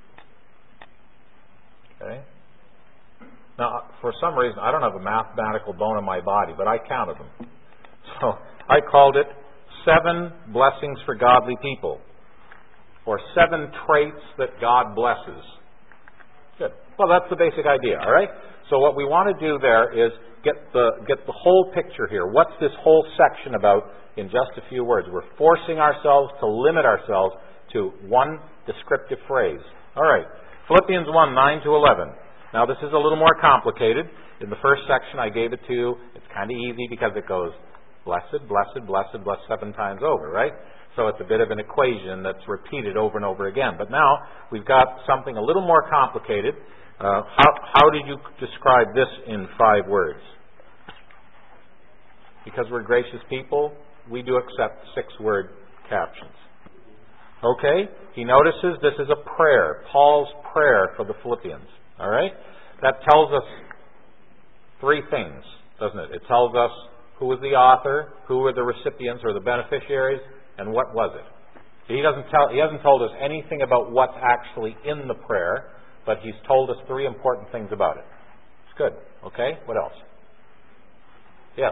Okay. Now, for some reason, I don't have a mathematical bone in my body, but I counted them. So I called it 7 blessings for godly people, or 7 traits that God blesses. Good. Well, that's the basic idea. All right. So what we want to do there is get the whole picture here. What's this whole section about in just a few words? We're forcing ourselves to limit ourselves to one descriptive phrase. All right. Philippians 1, 9 to 11. Now, this is a little more complicated. In the first section, I gave it to you. It's kind of easy because it goes blessed, blessed, blessed, blessed 7 times over, right? So it's a bit of an equation that's repeated over and over again. But now, we've got something a little more complicated. How did you describe this in 5 words? Because we're gracious people, we do accept 6-word captions. Okay? He notices this is a prayer, Paul's prayer for the Philippians. All right? That tells us 3 things, doesn't it? It tells us who was the author, who were the recipients or the beneficiaries, and what was it. He hasn't told us anything about what's actually in the prayer, but he's told us 3 important things about it. It's good. Okay? What else? Yes.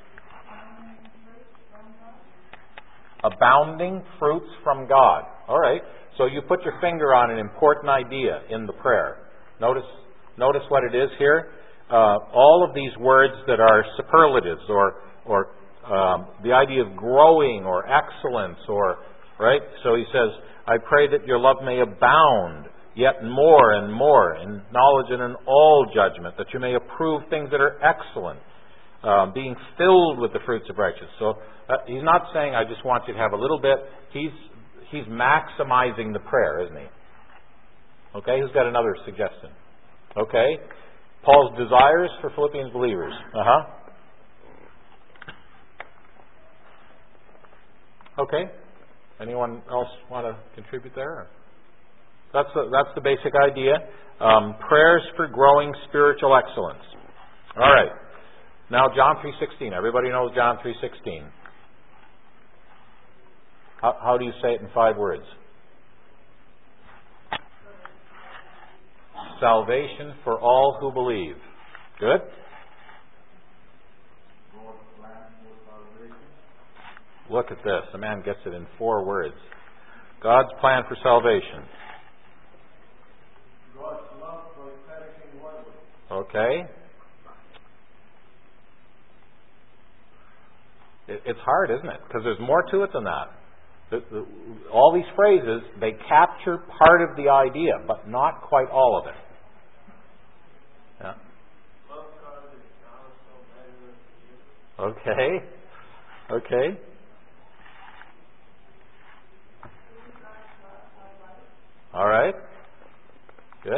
Abounding fruits from God. All right. So you put your finger on an important idea in the prayer. Notice what it is here. All of these words that are superlatives or the idea of growing or excellence or, right? So he says, I pray that your love may abound yet more and more in knowledge and in all judgment, that you may approve things that are excellent, being filled with the fruits of righteousness. So he's not saying, I just want you to have a little bit. He's maximizing the prayer, isn't he? Okay, who's got another suggestion? Okay. Paul's desires for Philippians believers. Okay. Anyone else want to contribute there? That's the basic idea. Prayers for growing spiritual excellence. All right. Now John 3:16. Everybody knows John 3:16. How do you say it in 5 words? Salvation for all who believe. Good? Look at this. A man gets it in 4 words. God's plan for salvation. God's love for perishing world. Okay. It's hard, isn't it? Because there's more to it than that. All these phrases, they capture part of the idea, but not quite all of it. Okay. Okay. All right. Good.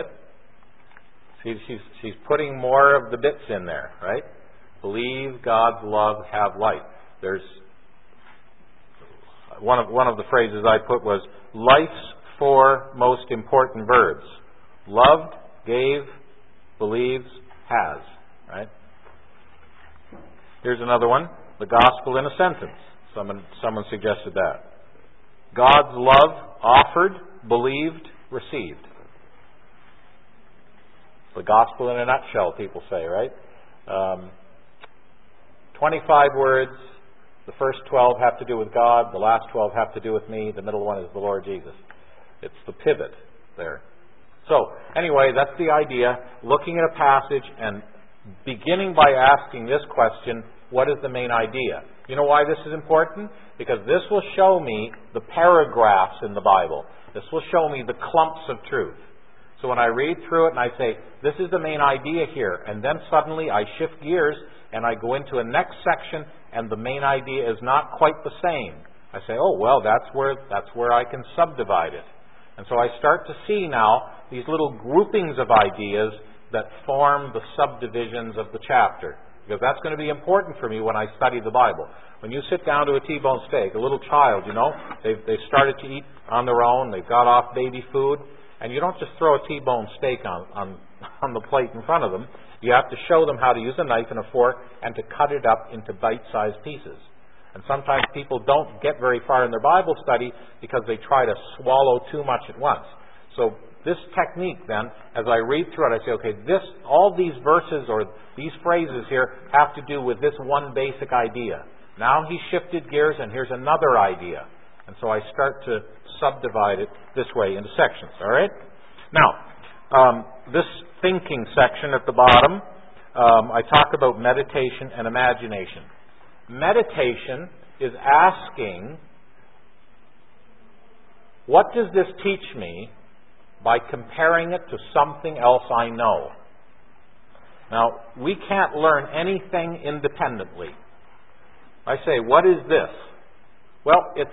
She's putting more of the bits in there, right? Believe God's love, have light. There's one of the phrases I put was life's four most important verbs: loved, gave, believes, has. Right? Here's another one: the gospel in a sentence. Someone suggested that. God's love offered, believed, received. The gospel in a nutshell, people say, right? 25 words. The first 12 have to do with God. The last 12 have to do with me. The middle one is the Lord Jesus. It's the pivot there. So, anyway, that's the idea. Looking at a passage and beginning by asking this question: what is the main idea? You know why this is important? Because this will show me the paragraphs in the Bible. This will show me the clumps of truth. So when I read through it and I say, this is the main idea here, and then suddenly I shift gears and I go into a next section and the main idea is not quite the same. I say, oh, well, that's where I can subdivide it. And so I start to see now these little groupings of ideas that form the subdivisions of the chapter. Because that's going to be important for me when I study the Bible. When you sit down to a T-bone steak, a little child, they've started to eat on their own, they've got off baby food, and you don't just throw a T-bone steak on the plate in front of them. You have to show them how to use a knife and a fork and to cut it up into bite-sized pieces. And sometimes people don't get very far in their Bible study because they try to swallow too much at once. So this technique then, as I read through it, I say, okay, all these verses or these phrases here have to do with this one basic idea. Now he shifted gears and here's another idea. And so I start to subdivide it this way into sections, all right? Now, this thinking section at the bottom, I talk about meditation and imagination. Meditation is asking, what does this teach me by comparing it to something else I know? Now, we can't learn anything independently. I say, what is this? Well, it's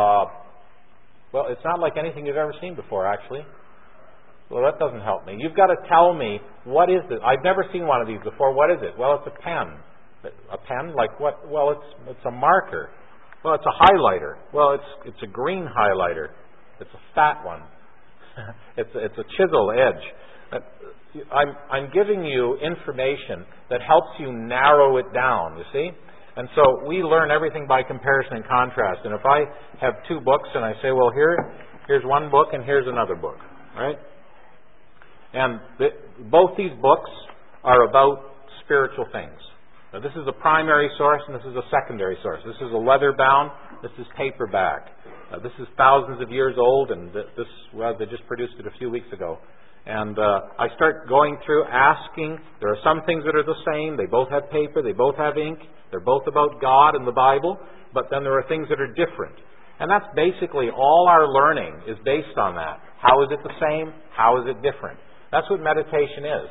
not like anything you've ever seen before, actually. Well, that doesn't help me. You've got to tell me, what is this? I've never seen one of these before. What is it? Well, it's a pen. A pen? Like what? Well, it's a marker. Well, it's a highlighter. Well, it's a green highlighter. It's a fat one. It's a chisel edge. I'm giving you information that helps you narrow it down, you see? And so we learn everything by comparison and contrast. And if I have two books and I say, well, here's one book and here's another book, right? And both these books are about spiritual things. Now, this is a primary source and this is a secondary source. This is a leather bound. This is paperback. This is thousands of years old, and they just produced it a few weeks ago. And I start going through asking. There are some things that are the same. They both have paper. They both have ink. They're both about God and the Bible. But then there are things that are different. And that's basically all our learning is based on that. How is it the same? How is it different? That's what meditation is.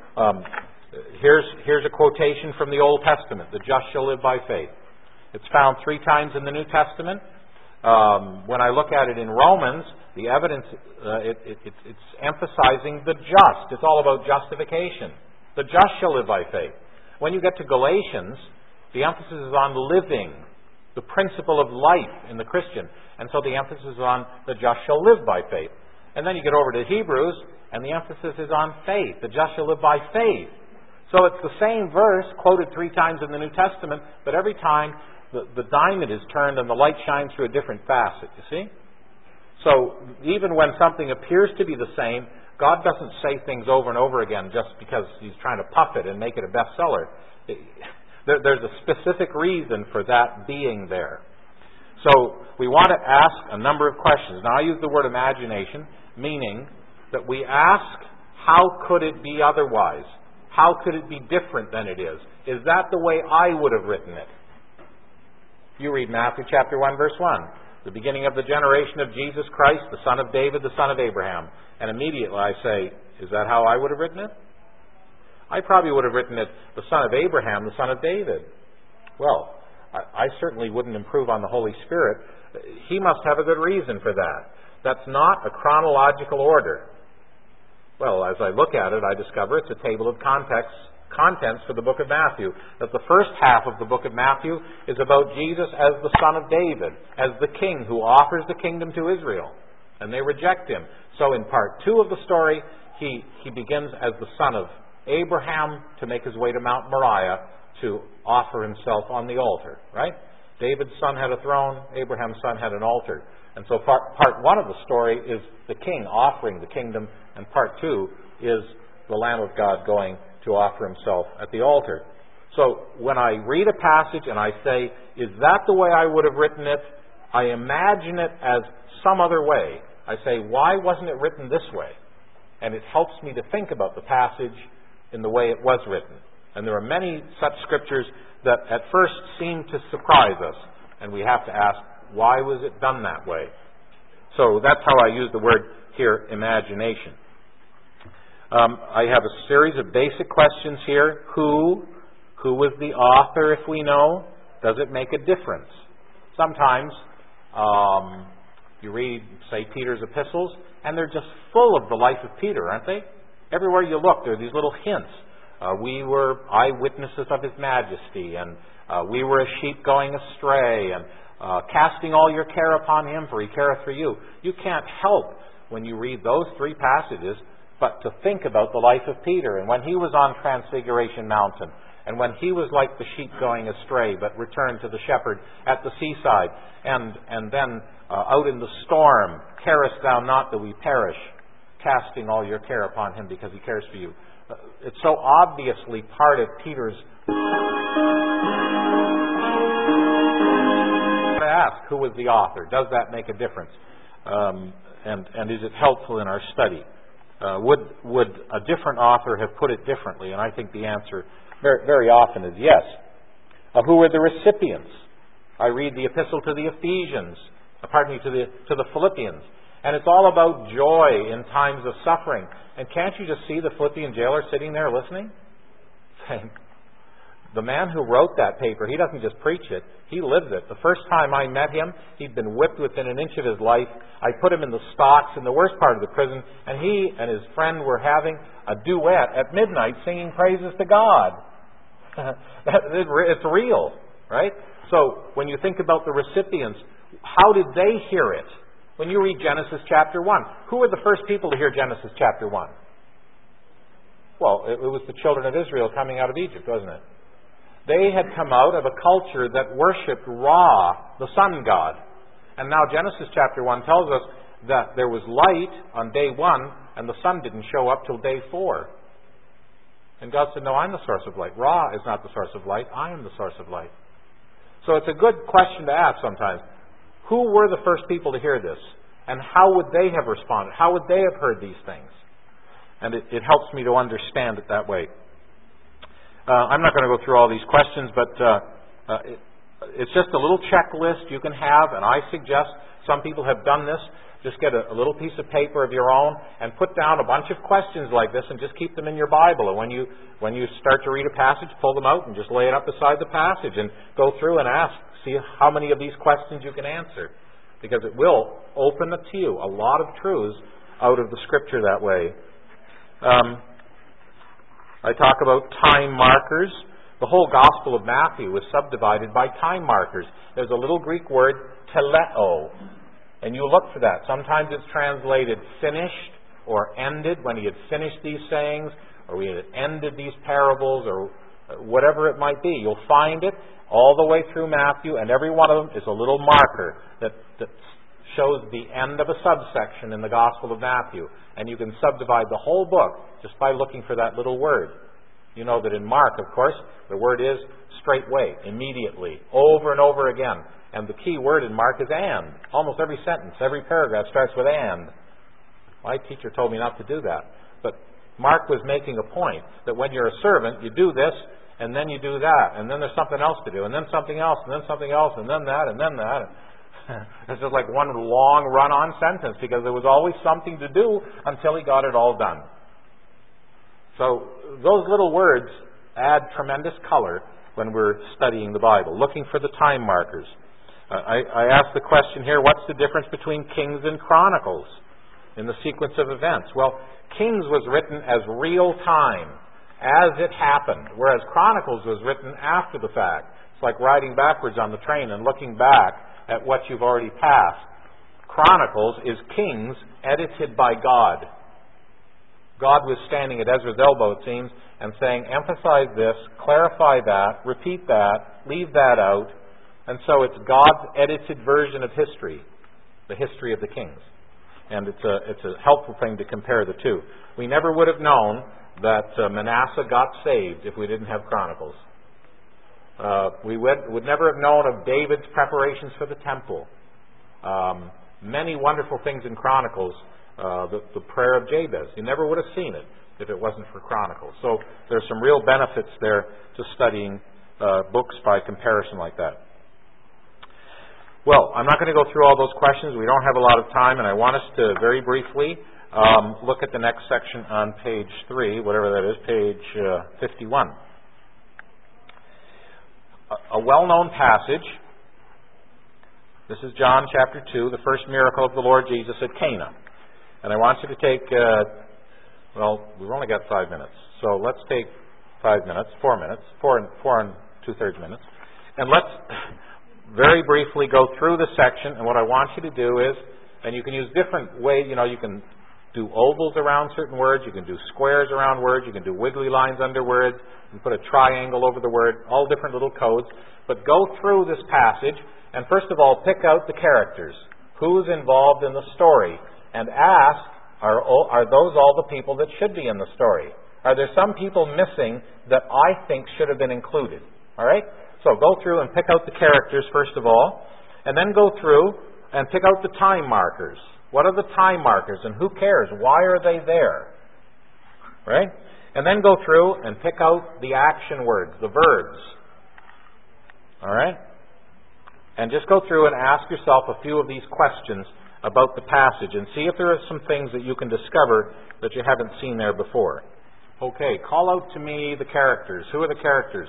Here's a quotation from the Old Testament. The just shall live by faith. It's found 3 times in the New Testament. When I look at it in Romans, the evidence, it's emphasizing the just. It's all about justification. The just shall live by faith. When you get to Galatians, the emphasis is on living, the principle of life in the Christian. And so the emphasis is on the just shall live by faith. And then you get over to Hebrews, and the emphasis is on faith. The just shall live by faith. So it's the same verse quoted 3 times in the New Testament, but every time the diamond is turned and the light shines through a different facet, you see? So even when something appears to be the same, God doesn't say things over and over again just because He's trying to puff it and make it a bestseller. There's a specific reason for that being there. So we want to ask a number of questions. Now I use the word imagination, meaning that we ask, how could it be otherwise? How could it be different than it is? Is that the way I would have written it? You read Matthew chapter 1, verse 1. The beginning of the generation of Jesus Christ, the son of David, the son of Abraham. And immediately I say, is that how I would have written it? I probably would have written it, the son of Abraham, the son of David. Well, I certainly wouldn't improve on the Holy Spirit. He must have a good reason for that. That's not a chronological order. Well, as I look at it, I discover it's a table of contents for the book of Matthew. That the first half of the book of Matthew is about Jesus as the son of David, as the king who offers the kingdom to Israel. And they reject him. So in part 2 of the story, he begins as the son of Abraham to make his way to Mount Moriah to offer himself on the altar, right? David's son had a throne, Abraham's son had an altar. And so part 1 of the story is the king offering the kingdom, and part 2 is the Lamb of God going to offer himself at the altar. So when I read a passage and I say, is that the way I would have written it? I imagine it as some other way. I say, why wasn't it written this way? And it helps me to think about the passage in the way it was written. And there are many such scriptures that at first seem to surprise us. And we have to ask, why was it done that way? So that's how I use the word here, imagination. I have a series of basic questions here. Who was the author, if we know? Does it make a difference? Sometimes you read, say, Peter's epistles, and they're just full of the life of Peter, aren't they? Everywhere you look, there are these little hints. We were eyewitnesses of his majesty, and we were a sheep going astray, and casting all your care upon him, for he careth for you. You can't help, when you read those 3 passages, but to think about the life of Peter, and when he was on Transfiguration Mountain, and when he was like the sheep going astray, but returned to the shepherd at the seaside, and then out in the storm, carest thou not that we perish, casting all your care upon him because he cares for you. It's so obviously part of Peter's... I ask, who was the author? Does that make a difference? And is it helpful in our study? Would a different author have put it differently? And I think the answer very, very often is yes. Who were the recipients? I read the epistle to the Ephesians, to the Philippians, and it's all about joy in times of suffering. And can't you just see the Philippian jailer sitting there listening? Saying, the man who wrote that paper, he doesn't just preach it, he lives it. The first time I met him, he'd been whipped within an inch of his life. I put him in the stocks in the worst part of the prison, and he and his friend were having a duet at midnight singing praises to God. It's real, right? So when you think about the recipients, how did they hear it? When you read Genesis chapter 1, who were the first people to hear Genesis chapter 1? Well, it was the children of Israel coming out of Egypt, wasn't it? They had come out of a culture that worshipped Ra, the sun god. And now Genesis chapter 1 tells us that there was light on day 1, and the sun didn't show up till day 4. And God said, no, I'm the source of light. Ra is not the source of light. I am the source of light. So it's a good question to ask sometimes. Who were the first people to hear this? And how would they have responded? How would they have heard these things? And it helps me to understand it that way. I'm not going to go through all these questions, but it's just a little checklist you can have, and I suggest some people have done this. Just get a little piece of paper of your own and put down a bunch of questions like this and just keep them in your Bible. And when you start to read a passage, pull them out and just lay it up beside the passage and go through and ask, see how many of these questions you can answer. Because it will open up to you a lot of truths out of the Scripture that way. I talk about time markers. The whole Gospel of Matthew is subdivided by time markers. There's a little Greek word, teleo, and you look for that. Sometimes it's translated finished or ended, when he had finished these sayings, or we had ended these parables, or whatever it might be. You'll find it all the way through Matthew, and every one of them is a little marker that shows the end of a subsection in the Gospel of Matthew. And you can subdivide the whole book just by looking for that little word. You know that in Mark, of course, the word is straightway, immediately, over and over again. And the key word in Mark is and. Almost every sentence, every paragraph starts with and. My teacher told me not to do that. But Mark was making a point that when you're a servant, you do this, and then you do that, and then there's something else to do, and then something else, and then something else, and then that, and then that. It's just like one long run-on sentence, because there was always something to do until he got it all done. So those little words add tremendous color, when we're studying the Bible, looking for the time markers. I asked the question here, what's the difference between Kings and Chronicles in the sequence of events? Well, Kings was written as real time, as it happened, whereas Chronicles was written after the fact. It's like riding backwards on the train and looking back at what you've already passed. Chronicles is Kings edited by God. God was standing at Ezra's elbow, it seems, and saying, emphasize this, clarify that, repeat that, leave that out. And so it's God's edited version of history, the history of the kings. And it's a helpful thing to compare the two. We never would have known that Manasseh got saved if we didn't have Chronicles. We would never have known of David's preparations for the temple. Many wonderful things in Chronicles. The prayer of Jabez. You never would have seen it if it wasn't for Chronicles. So there's some real benefits there to studying books by comparison like that. Well, I'm not going to go through all those questions. We don't have a lot of time, and I want us to very briefly look at the next section on page 3, whatever that is, page 51. A well-known passage. This is John chapter 2, the first miracle of the Lord Jesus at Cana. And I want you to take, we've only got 5 minutes. So let's take 4 and 2/3 minutes. And let's very briefly go through the section. And what I want you to do is, and you can use different ways, you can do ovals around certain words, you can do squares around words, you can do wiggly lines under words, you can put a triangle over the word, all different little codes. But go through this passage, and first of all, pick out the characters. Who's involved in the story? And ask, are those all the people that should be in the story? Are there some people missing that I think should have been included? All right? So go through and pick out the characters first of all, and then go through and pick out the time markers. What are the time markers, and who cares? Why are they there? Right? And then go through and pick out the action words, the verbs. All right? And just go through and ask yourself a few of these questions about the passage and see if there are some things that you can discover that you haven't seen there before. Okay, call out to me the characters. Who are the characters?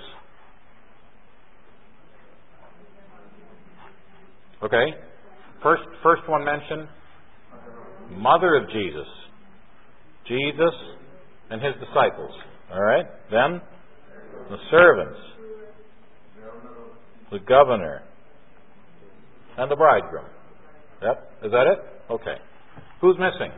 Okay. First one mentioned, mother of Jesus. Jesus and his disciples. All right. Then the servants, the governor, and the bridegroom. Yep. Is that it? Okay. Who's missing?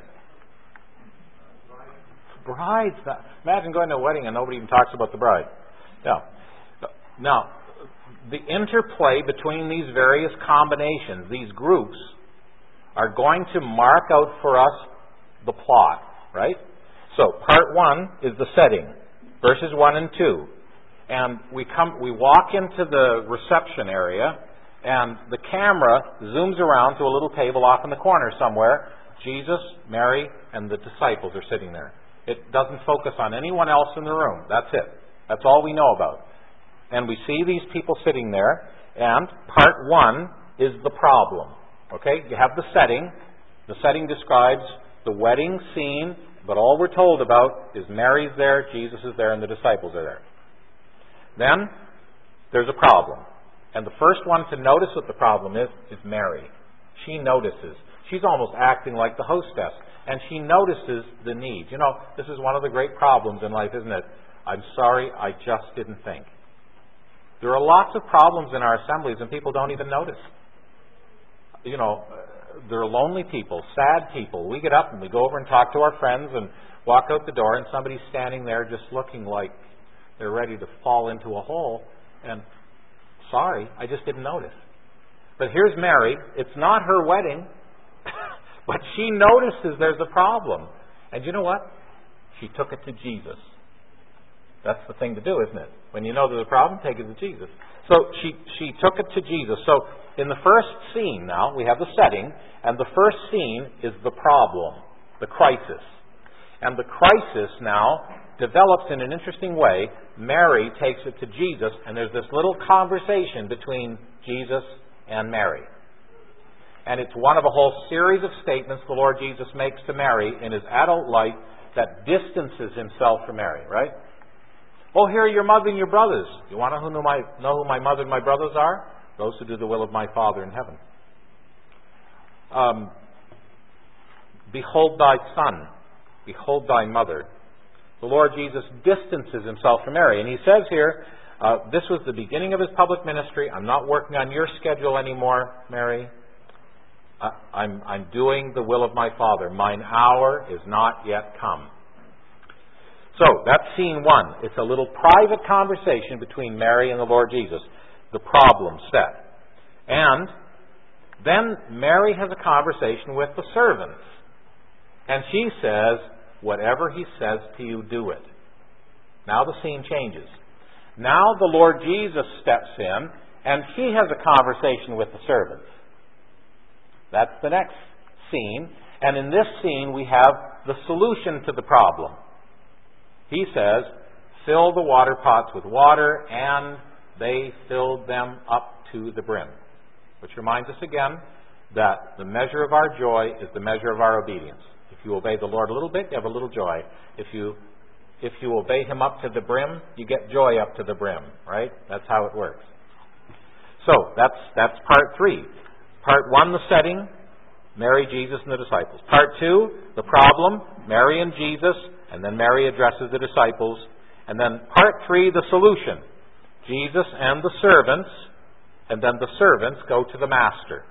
Brides. Imagine going to a wedding and nobody even talks about the bride. Yeah. Now, the interplay between these various combinations, these groups, are going to mark out for us the plot, right? So, part 1 is the setting, verses 1 and 2. And we walk into the reception area, and the camera zooms around to a little table off in the corner somewhere. Jesus, Mary, and the disciples are sitting there. It doesn't focus on anyone else in the room. That's it. That's all we know about. And we see these people sitting there, and part 1 is the problem. Okay? You have the setting. The setting describes the wedding scene, but all we're told about is Mary's there, Jesus is there, and the disciples are there. Then, there's a problem. And the first one to notice what the problem is Mary. She notices. She's almost acting like the hostess. And she notices the need. This is one of the great problems in life, isn't it? I'm sorry, I just didn't think. There are lots of problems in our assemblies and people don't even notice. There are lonely people, sad people. We get up and we go over and talk to our friends and walk out the door and somebody's standing there just looking like they're ready to fall into a hole. And sorry, I just didn't notice. But here's Mary. It's not her wedding, but she notices there's a problem. And you know what? She took it to Jesus. That's the thing to do, isn't it? When you know there's a problem, take it to Jesus. So she took it to Jesus. So in the first scene now, we have the setting, and the first scene is the problem, the crisis. And the crisis now develops in an interesting way. Mary takes it to Jesus, and there's this little conversation between Jesus and Mary. And it's one of a whole series of statements the Lord Jesus makes to Mary in his adult life that distances himself from Mary, right? Oh, here are your mother and your brothers. You want to know who my mother and my brothers are? Those who do the will of my Father in heaven. Behold thy son. Behold thy mother. The Lord Jesus distances himself from Mary. And he says here, this was the beginning of his public ministry. I'm not working on your schedule anymore, Mary. I'm doing the will of my Father. Mine hour is not yet come. So, that's scene one. It's a little private conversation between Mary and the Lord Jesus. The problem set. And then Mary has a conversation with the servants. And she says, whatever he says to you, do it. Now the scene changes. Now the Lord Jesus steps in, and he has a conversation with the servants. That's the next scene. And in this scene, we have the solution to the problem. He says, fill the water pots with water, and they filled them up to the brim. Which reminds us again that the measure of our joy is the measure of our obedience. If you obey the Lord a little bit, you have a little joy. If you obey him up to the brim, you get joy up to the brim, right? That's how it works. So, that's part 3. Part 1, the setting, Mary, Jesus, and the disciples. Part 2, the problem, Mary and Jesus, and then Mary addresses the disciples. And then part 3, the solution, Jesus and the servants, and then the servants go to the master.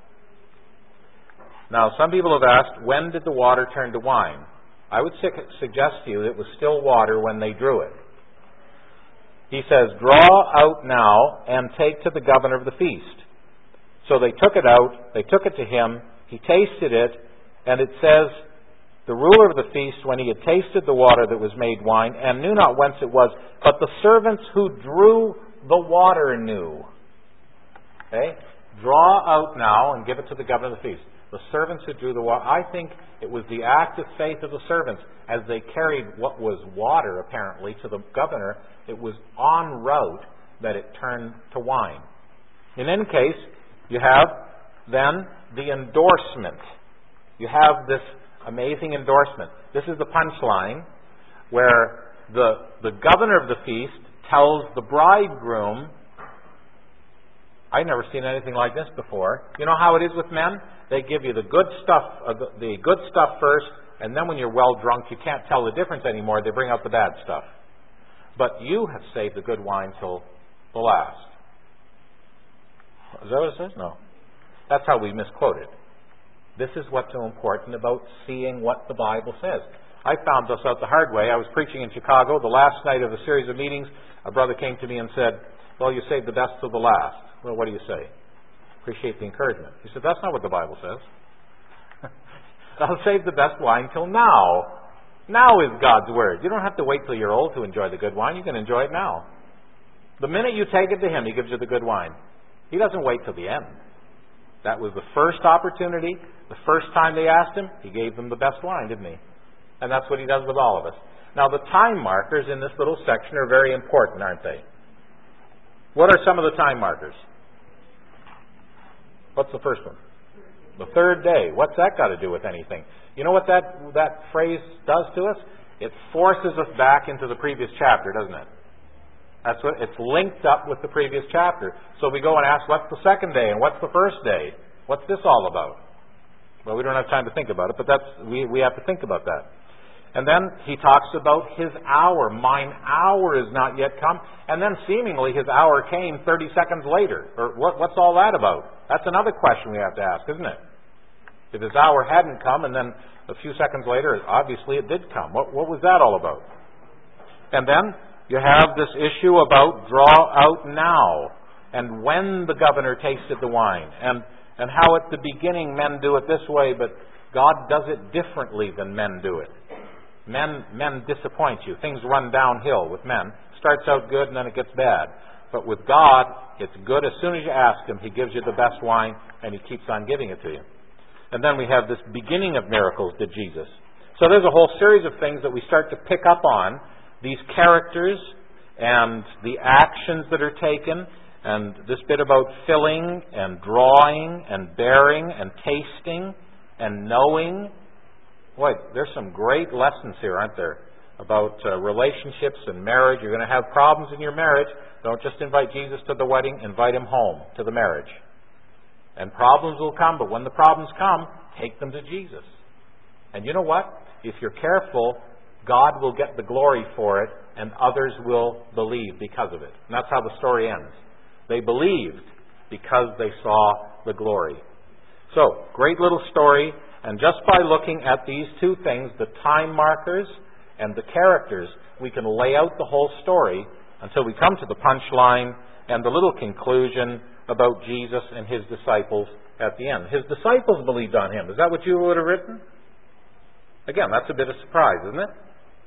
Now, some people have asked, when did the water turn to wine? I would suggest to you that it was still water when they drew it. He says, draw out now and take to the governor of the feast. So they took it out, they took it to him, he tasted it, and it says, the ruler of the feast, when he had tasted the water that was made wine, and knew not whence it was, but the servants who drew the water knew. Okay? Draw out now and give it to the governor of the feast. The servants who drew the water. I think it was the act of faith of the servants as they carried what was water, apparently, to the governor. It was en route that it turned to wine. In any case, you have then the endorsement. You have this amazing endorsement. This is the punchline where the governor of the feast tells the bridegroom, I've never seen anything like this before. You know how it is with men? They give you the good stuff first, and then when you're well drunk, you can't tell the difference anymore. They bring out the bad stuff. But you have saved the good wine till the last. Is that what it says? No. That's how we misquote it. This is what's so important about seeing what the Bible says. I found this out the hard way. I was preaching in Chicago. The last night of a series of meetings, a brother came to me and said, well, you saved the best till the last. Well, what do you say? Appreciate the encouragement. He said, that's not what the Bible says. I'll save the best wine till now. Now is God's word. You don't have to wait till you're old to enjoy the good wine. You can enjoy it now. The minute you take it to him, he gives you the good wine. He doesn't wait till the end. That was the first opportunity. The first time they asked him, he gave them the best wine, didn't he? And that's what he does with all of us. Now, the time markers in this little section are very important, aren't they? What are some of the time markers? What's the first one? The third day. What's that got to do with anything? You know what that phrase does to us? It forces us back into the previous chapter, doesn't it? That's what it's linked up with the previous chapter. So we go and ask, what's the second day and what's the first day? What's this all about? Well, we don't have time to think about it, but we have to think about that. And then he talks about his hour. Mine hour is not yet come. And then seemingly his hour came 30 seconds later. Or what's all that about? That's another question we have to ask, isn't it? If his hour hadn't come and then a few seconds later, obviously it did come. What was that all about? And then you have this issue about draw out now and when the governor tasted the wine and how at the beginning men do it this way, but God does it differently than men do it. Men disappoint you. Things run downhill with men. Starts out good and then it gets bad. But with God, it's good. As soon as you ask him, he gives you the best wine and he keeps on giving it to you. And then we have this beginning of miracles, did Jesus. So there's a whole series of things that we start to pick up on. These characters and the actions that are taken and this bit about filling and drawing and bearing and tasting and knowing. Boy, there's some great lessons here, aren't there? about relationships and marriage. You're going to have problems in your marriage. Don't just invite Jesus to the wedding, invite him home to the marriage. And problems will come, but when the problems come, take them to Jesus. And you know what? If you're careful, God will get the glory for it, and others will believe because of it. And that's how the story ends. They believed because they saw the glory. So, great little story, and just by looking at these two things, the time markers and the characters, we can lay out the whole story until we come to the punchline and the little conclusion about Jesus and his disciples at the end. His disciples believed on him. Is that what you would have written? Again, that's a bit of a surprise, isn't it?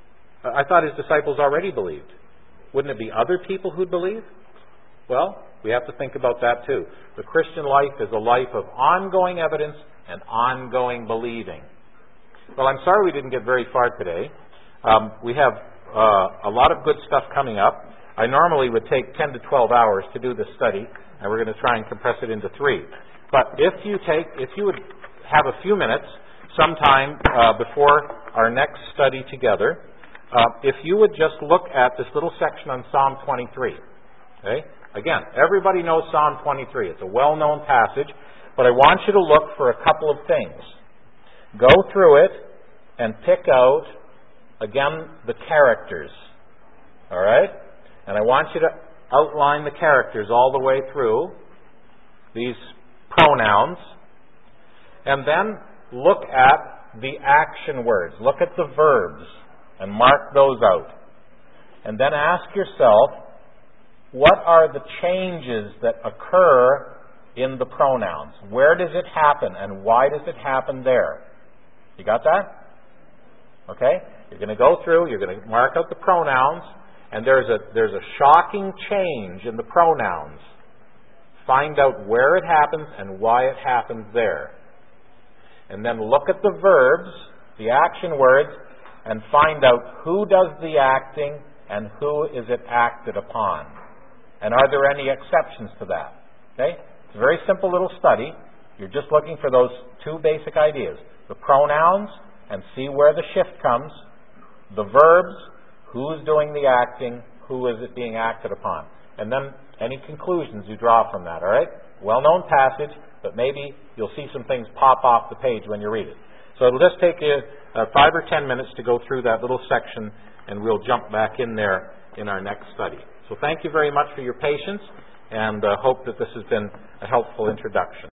I thought his disciples already believed. Wouldn't it be other people who'd believe? Well, we have to think about that too. The Christian life is a life of ongoing evidence and ongoing believing. Well, I'm sorry we didn't get very far today. We have a lot of good stuff coming up. I normally would take 10 to 12 hours to do this study, and we're going to try and compress it into 3. But if you would have a few minutes sometime before our next study together, if you would just look at this little section on Psalm 23. Okay? Again, everybody knows Psalm 23. It's a well-known passage, but I want you to look for a couple of things. Go through it and pick out, again, the characters. All right? And I want you to outline the characters all the way through, these pronouns, and then look at the action words. Look at the verbs and mark those out. And then ask yourself, what are the changes that occur in the pronouns? Where does it happen and why does it happen there? You got that? Okay? You're going to go through, you're going to mark out the pronouns, and there's a shocking change in the pronouns. Find out where it happens and why it happens there. And then look at the verbs, the action words, and find out who does the acting and who is it acted upon. And are there any exceptions to that? Okay? It's a very simple little study. You're just looking for those two basic ideas. The pronouns, and see where the shift comes. The verbs, who's doing the acting, who is it being acted upon. And then any conclusions you draw from that, all right? Well-known passage, but maybe you'll see some things pop off the page when you read it. So it'll just take you 5 or 10 minutes to go through that little section, and we'll jump back in there in our next study. So thank you very much for your patience, and hope that this has been a helpful introduction.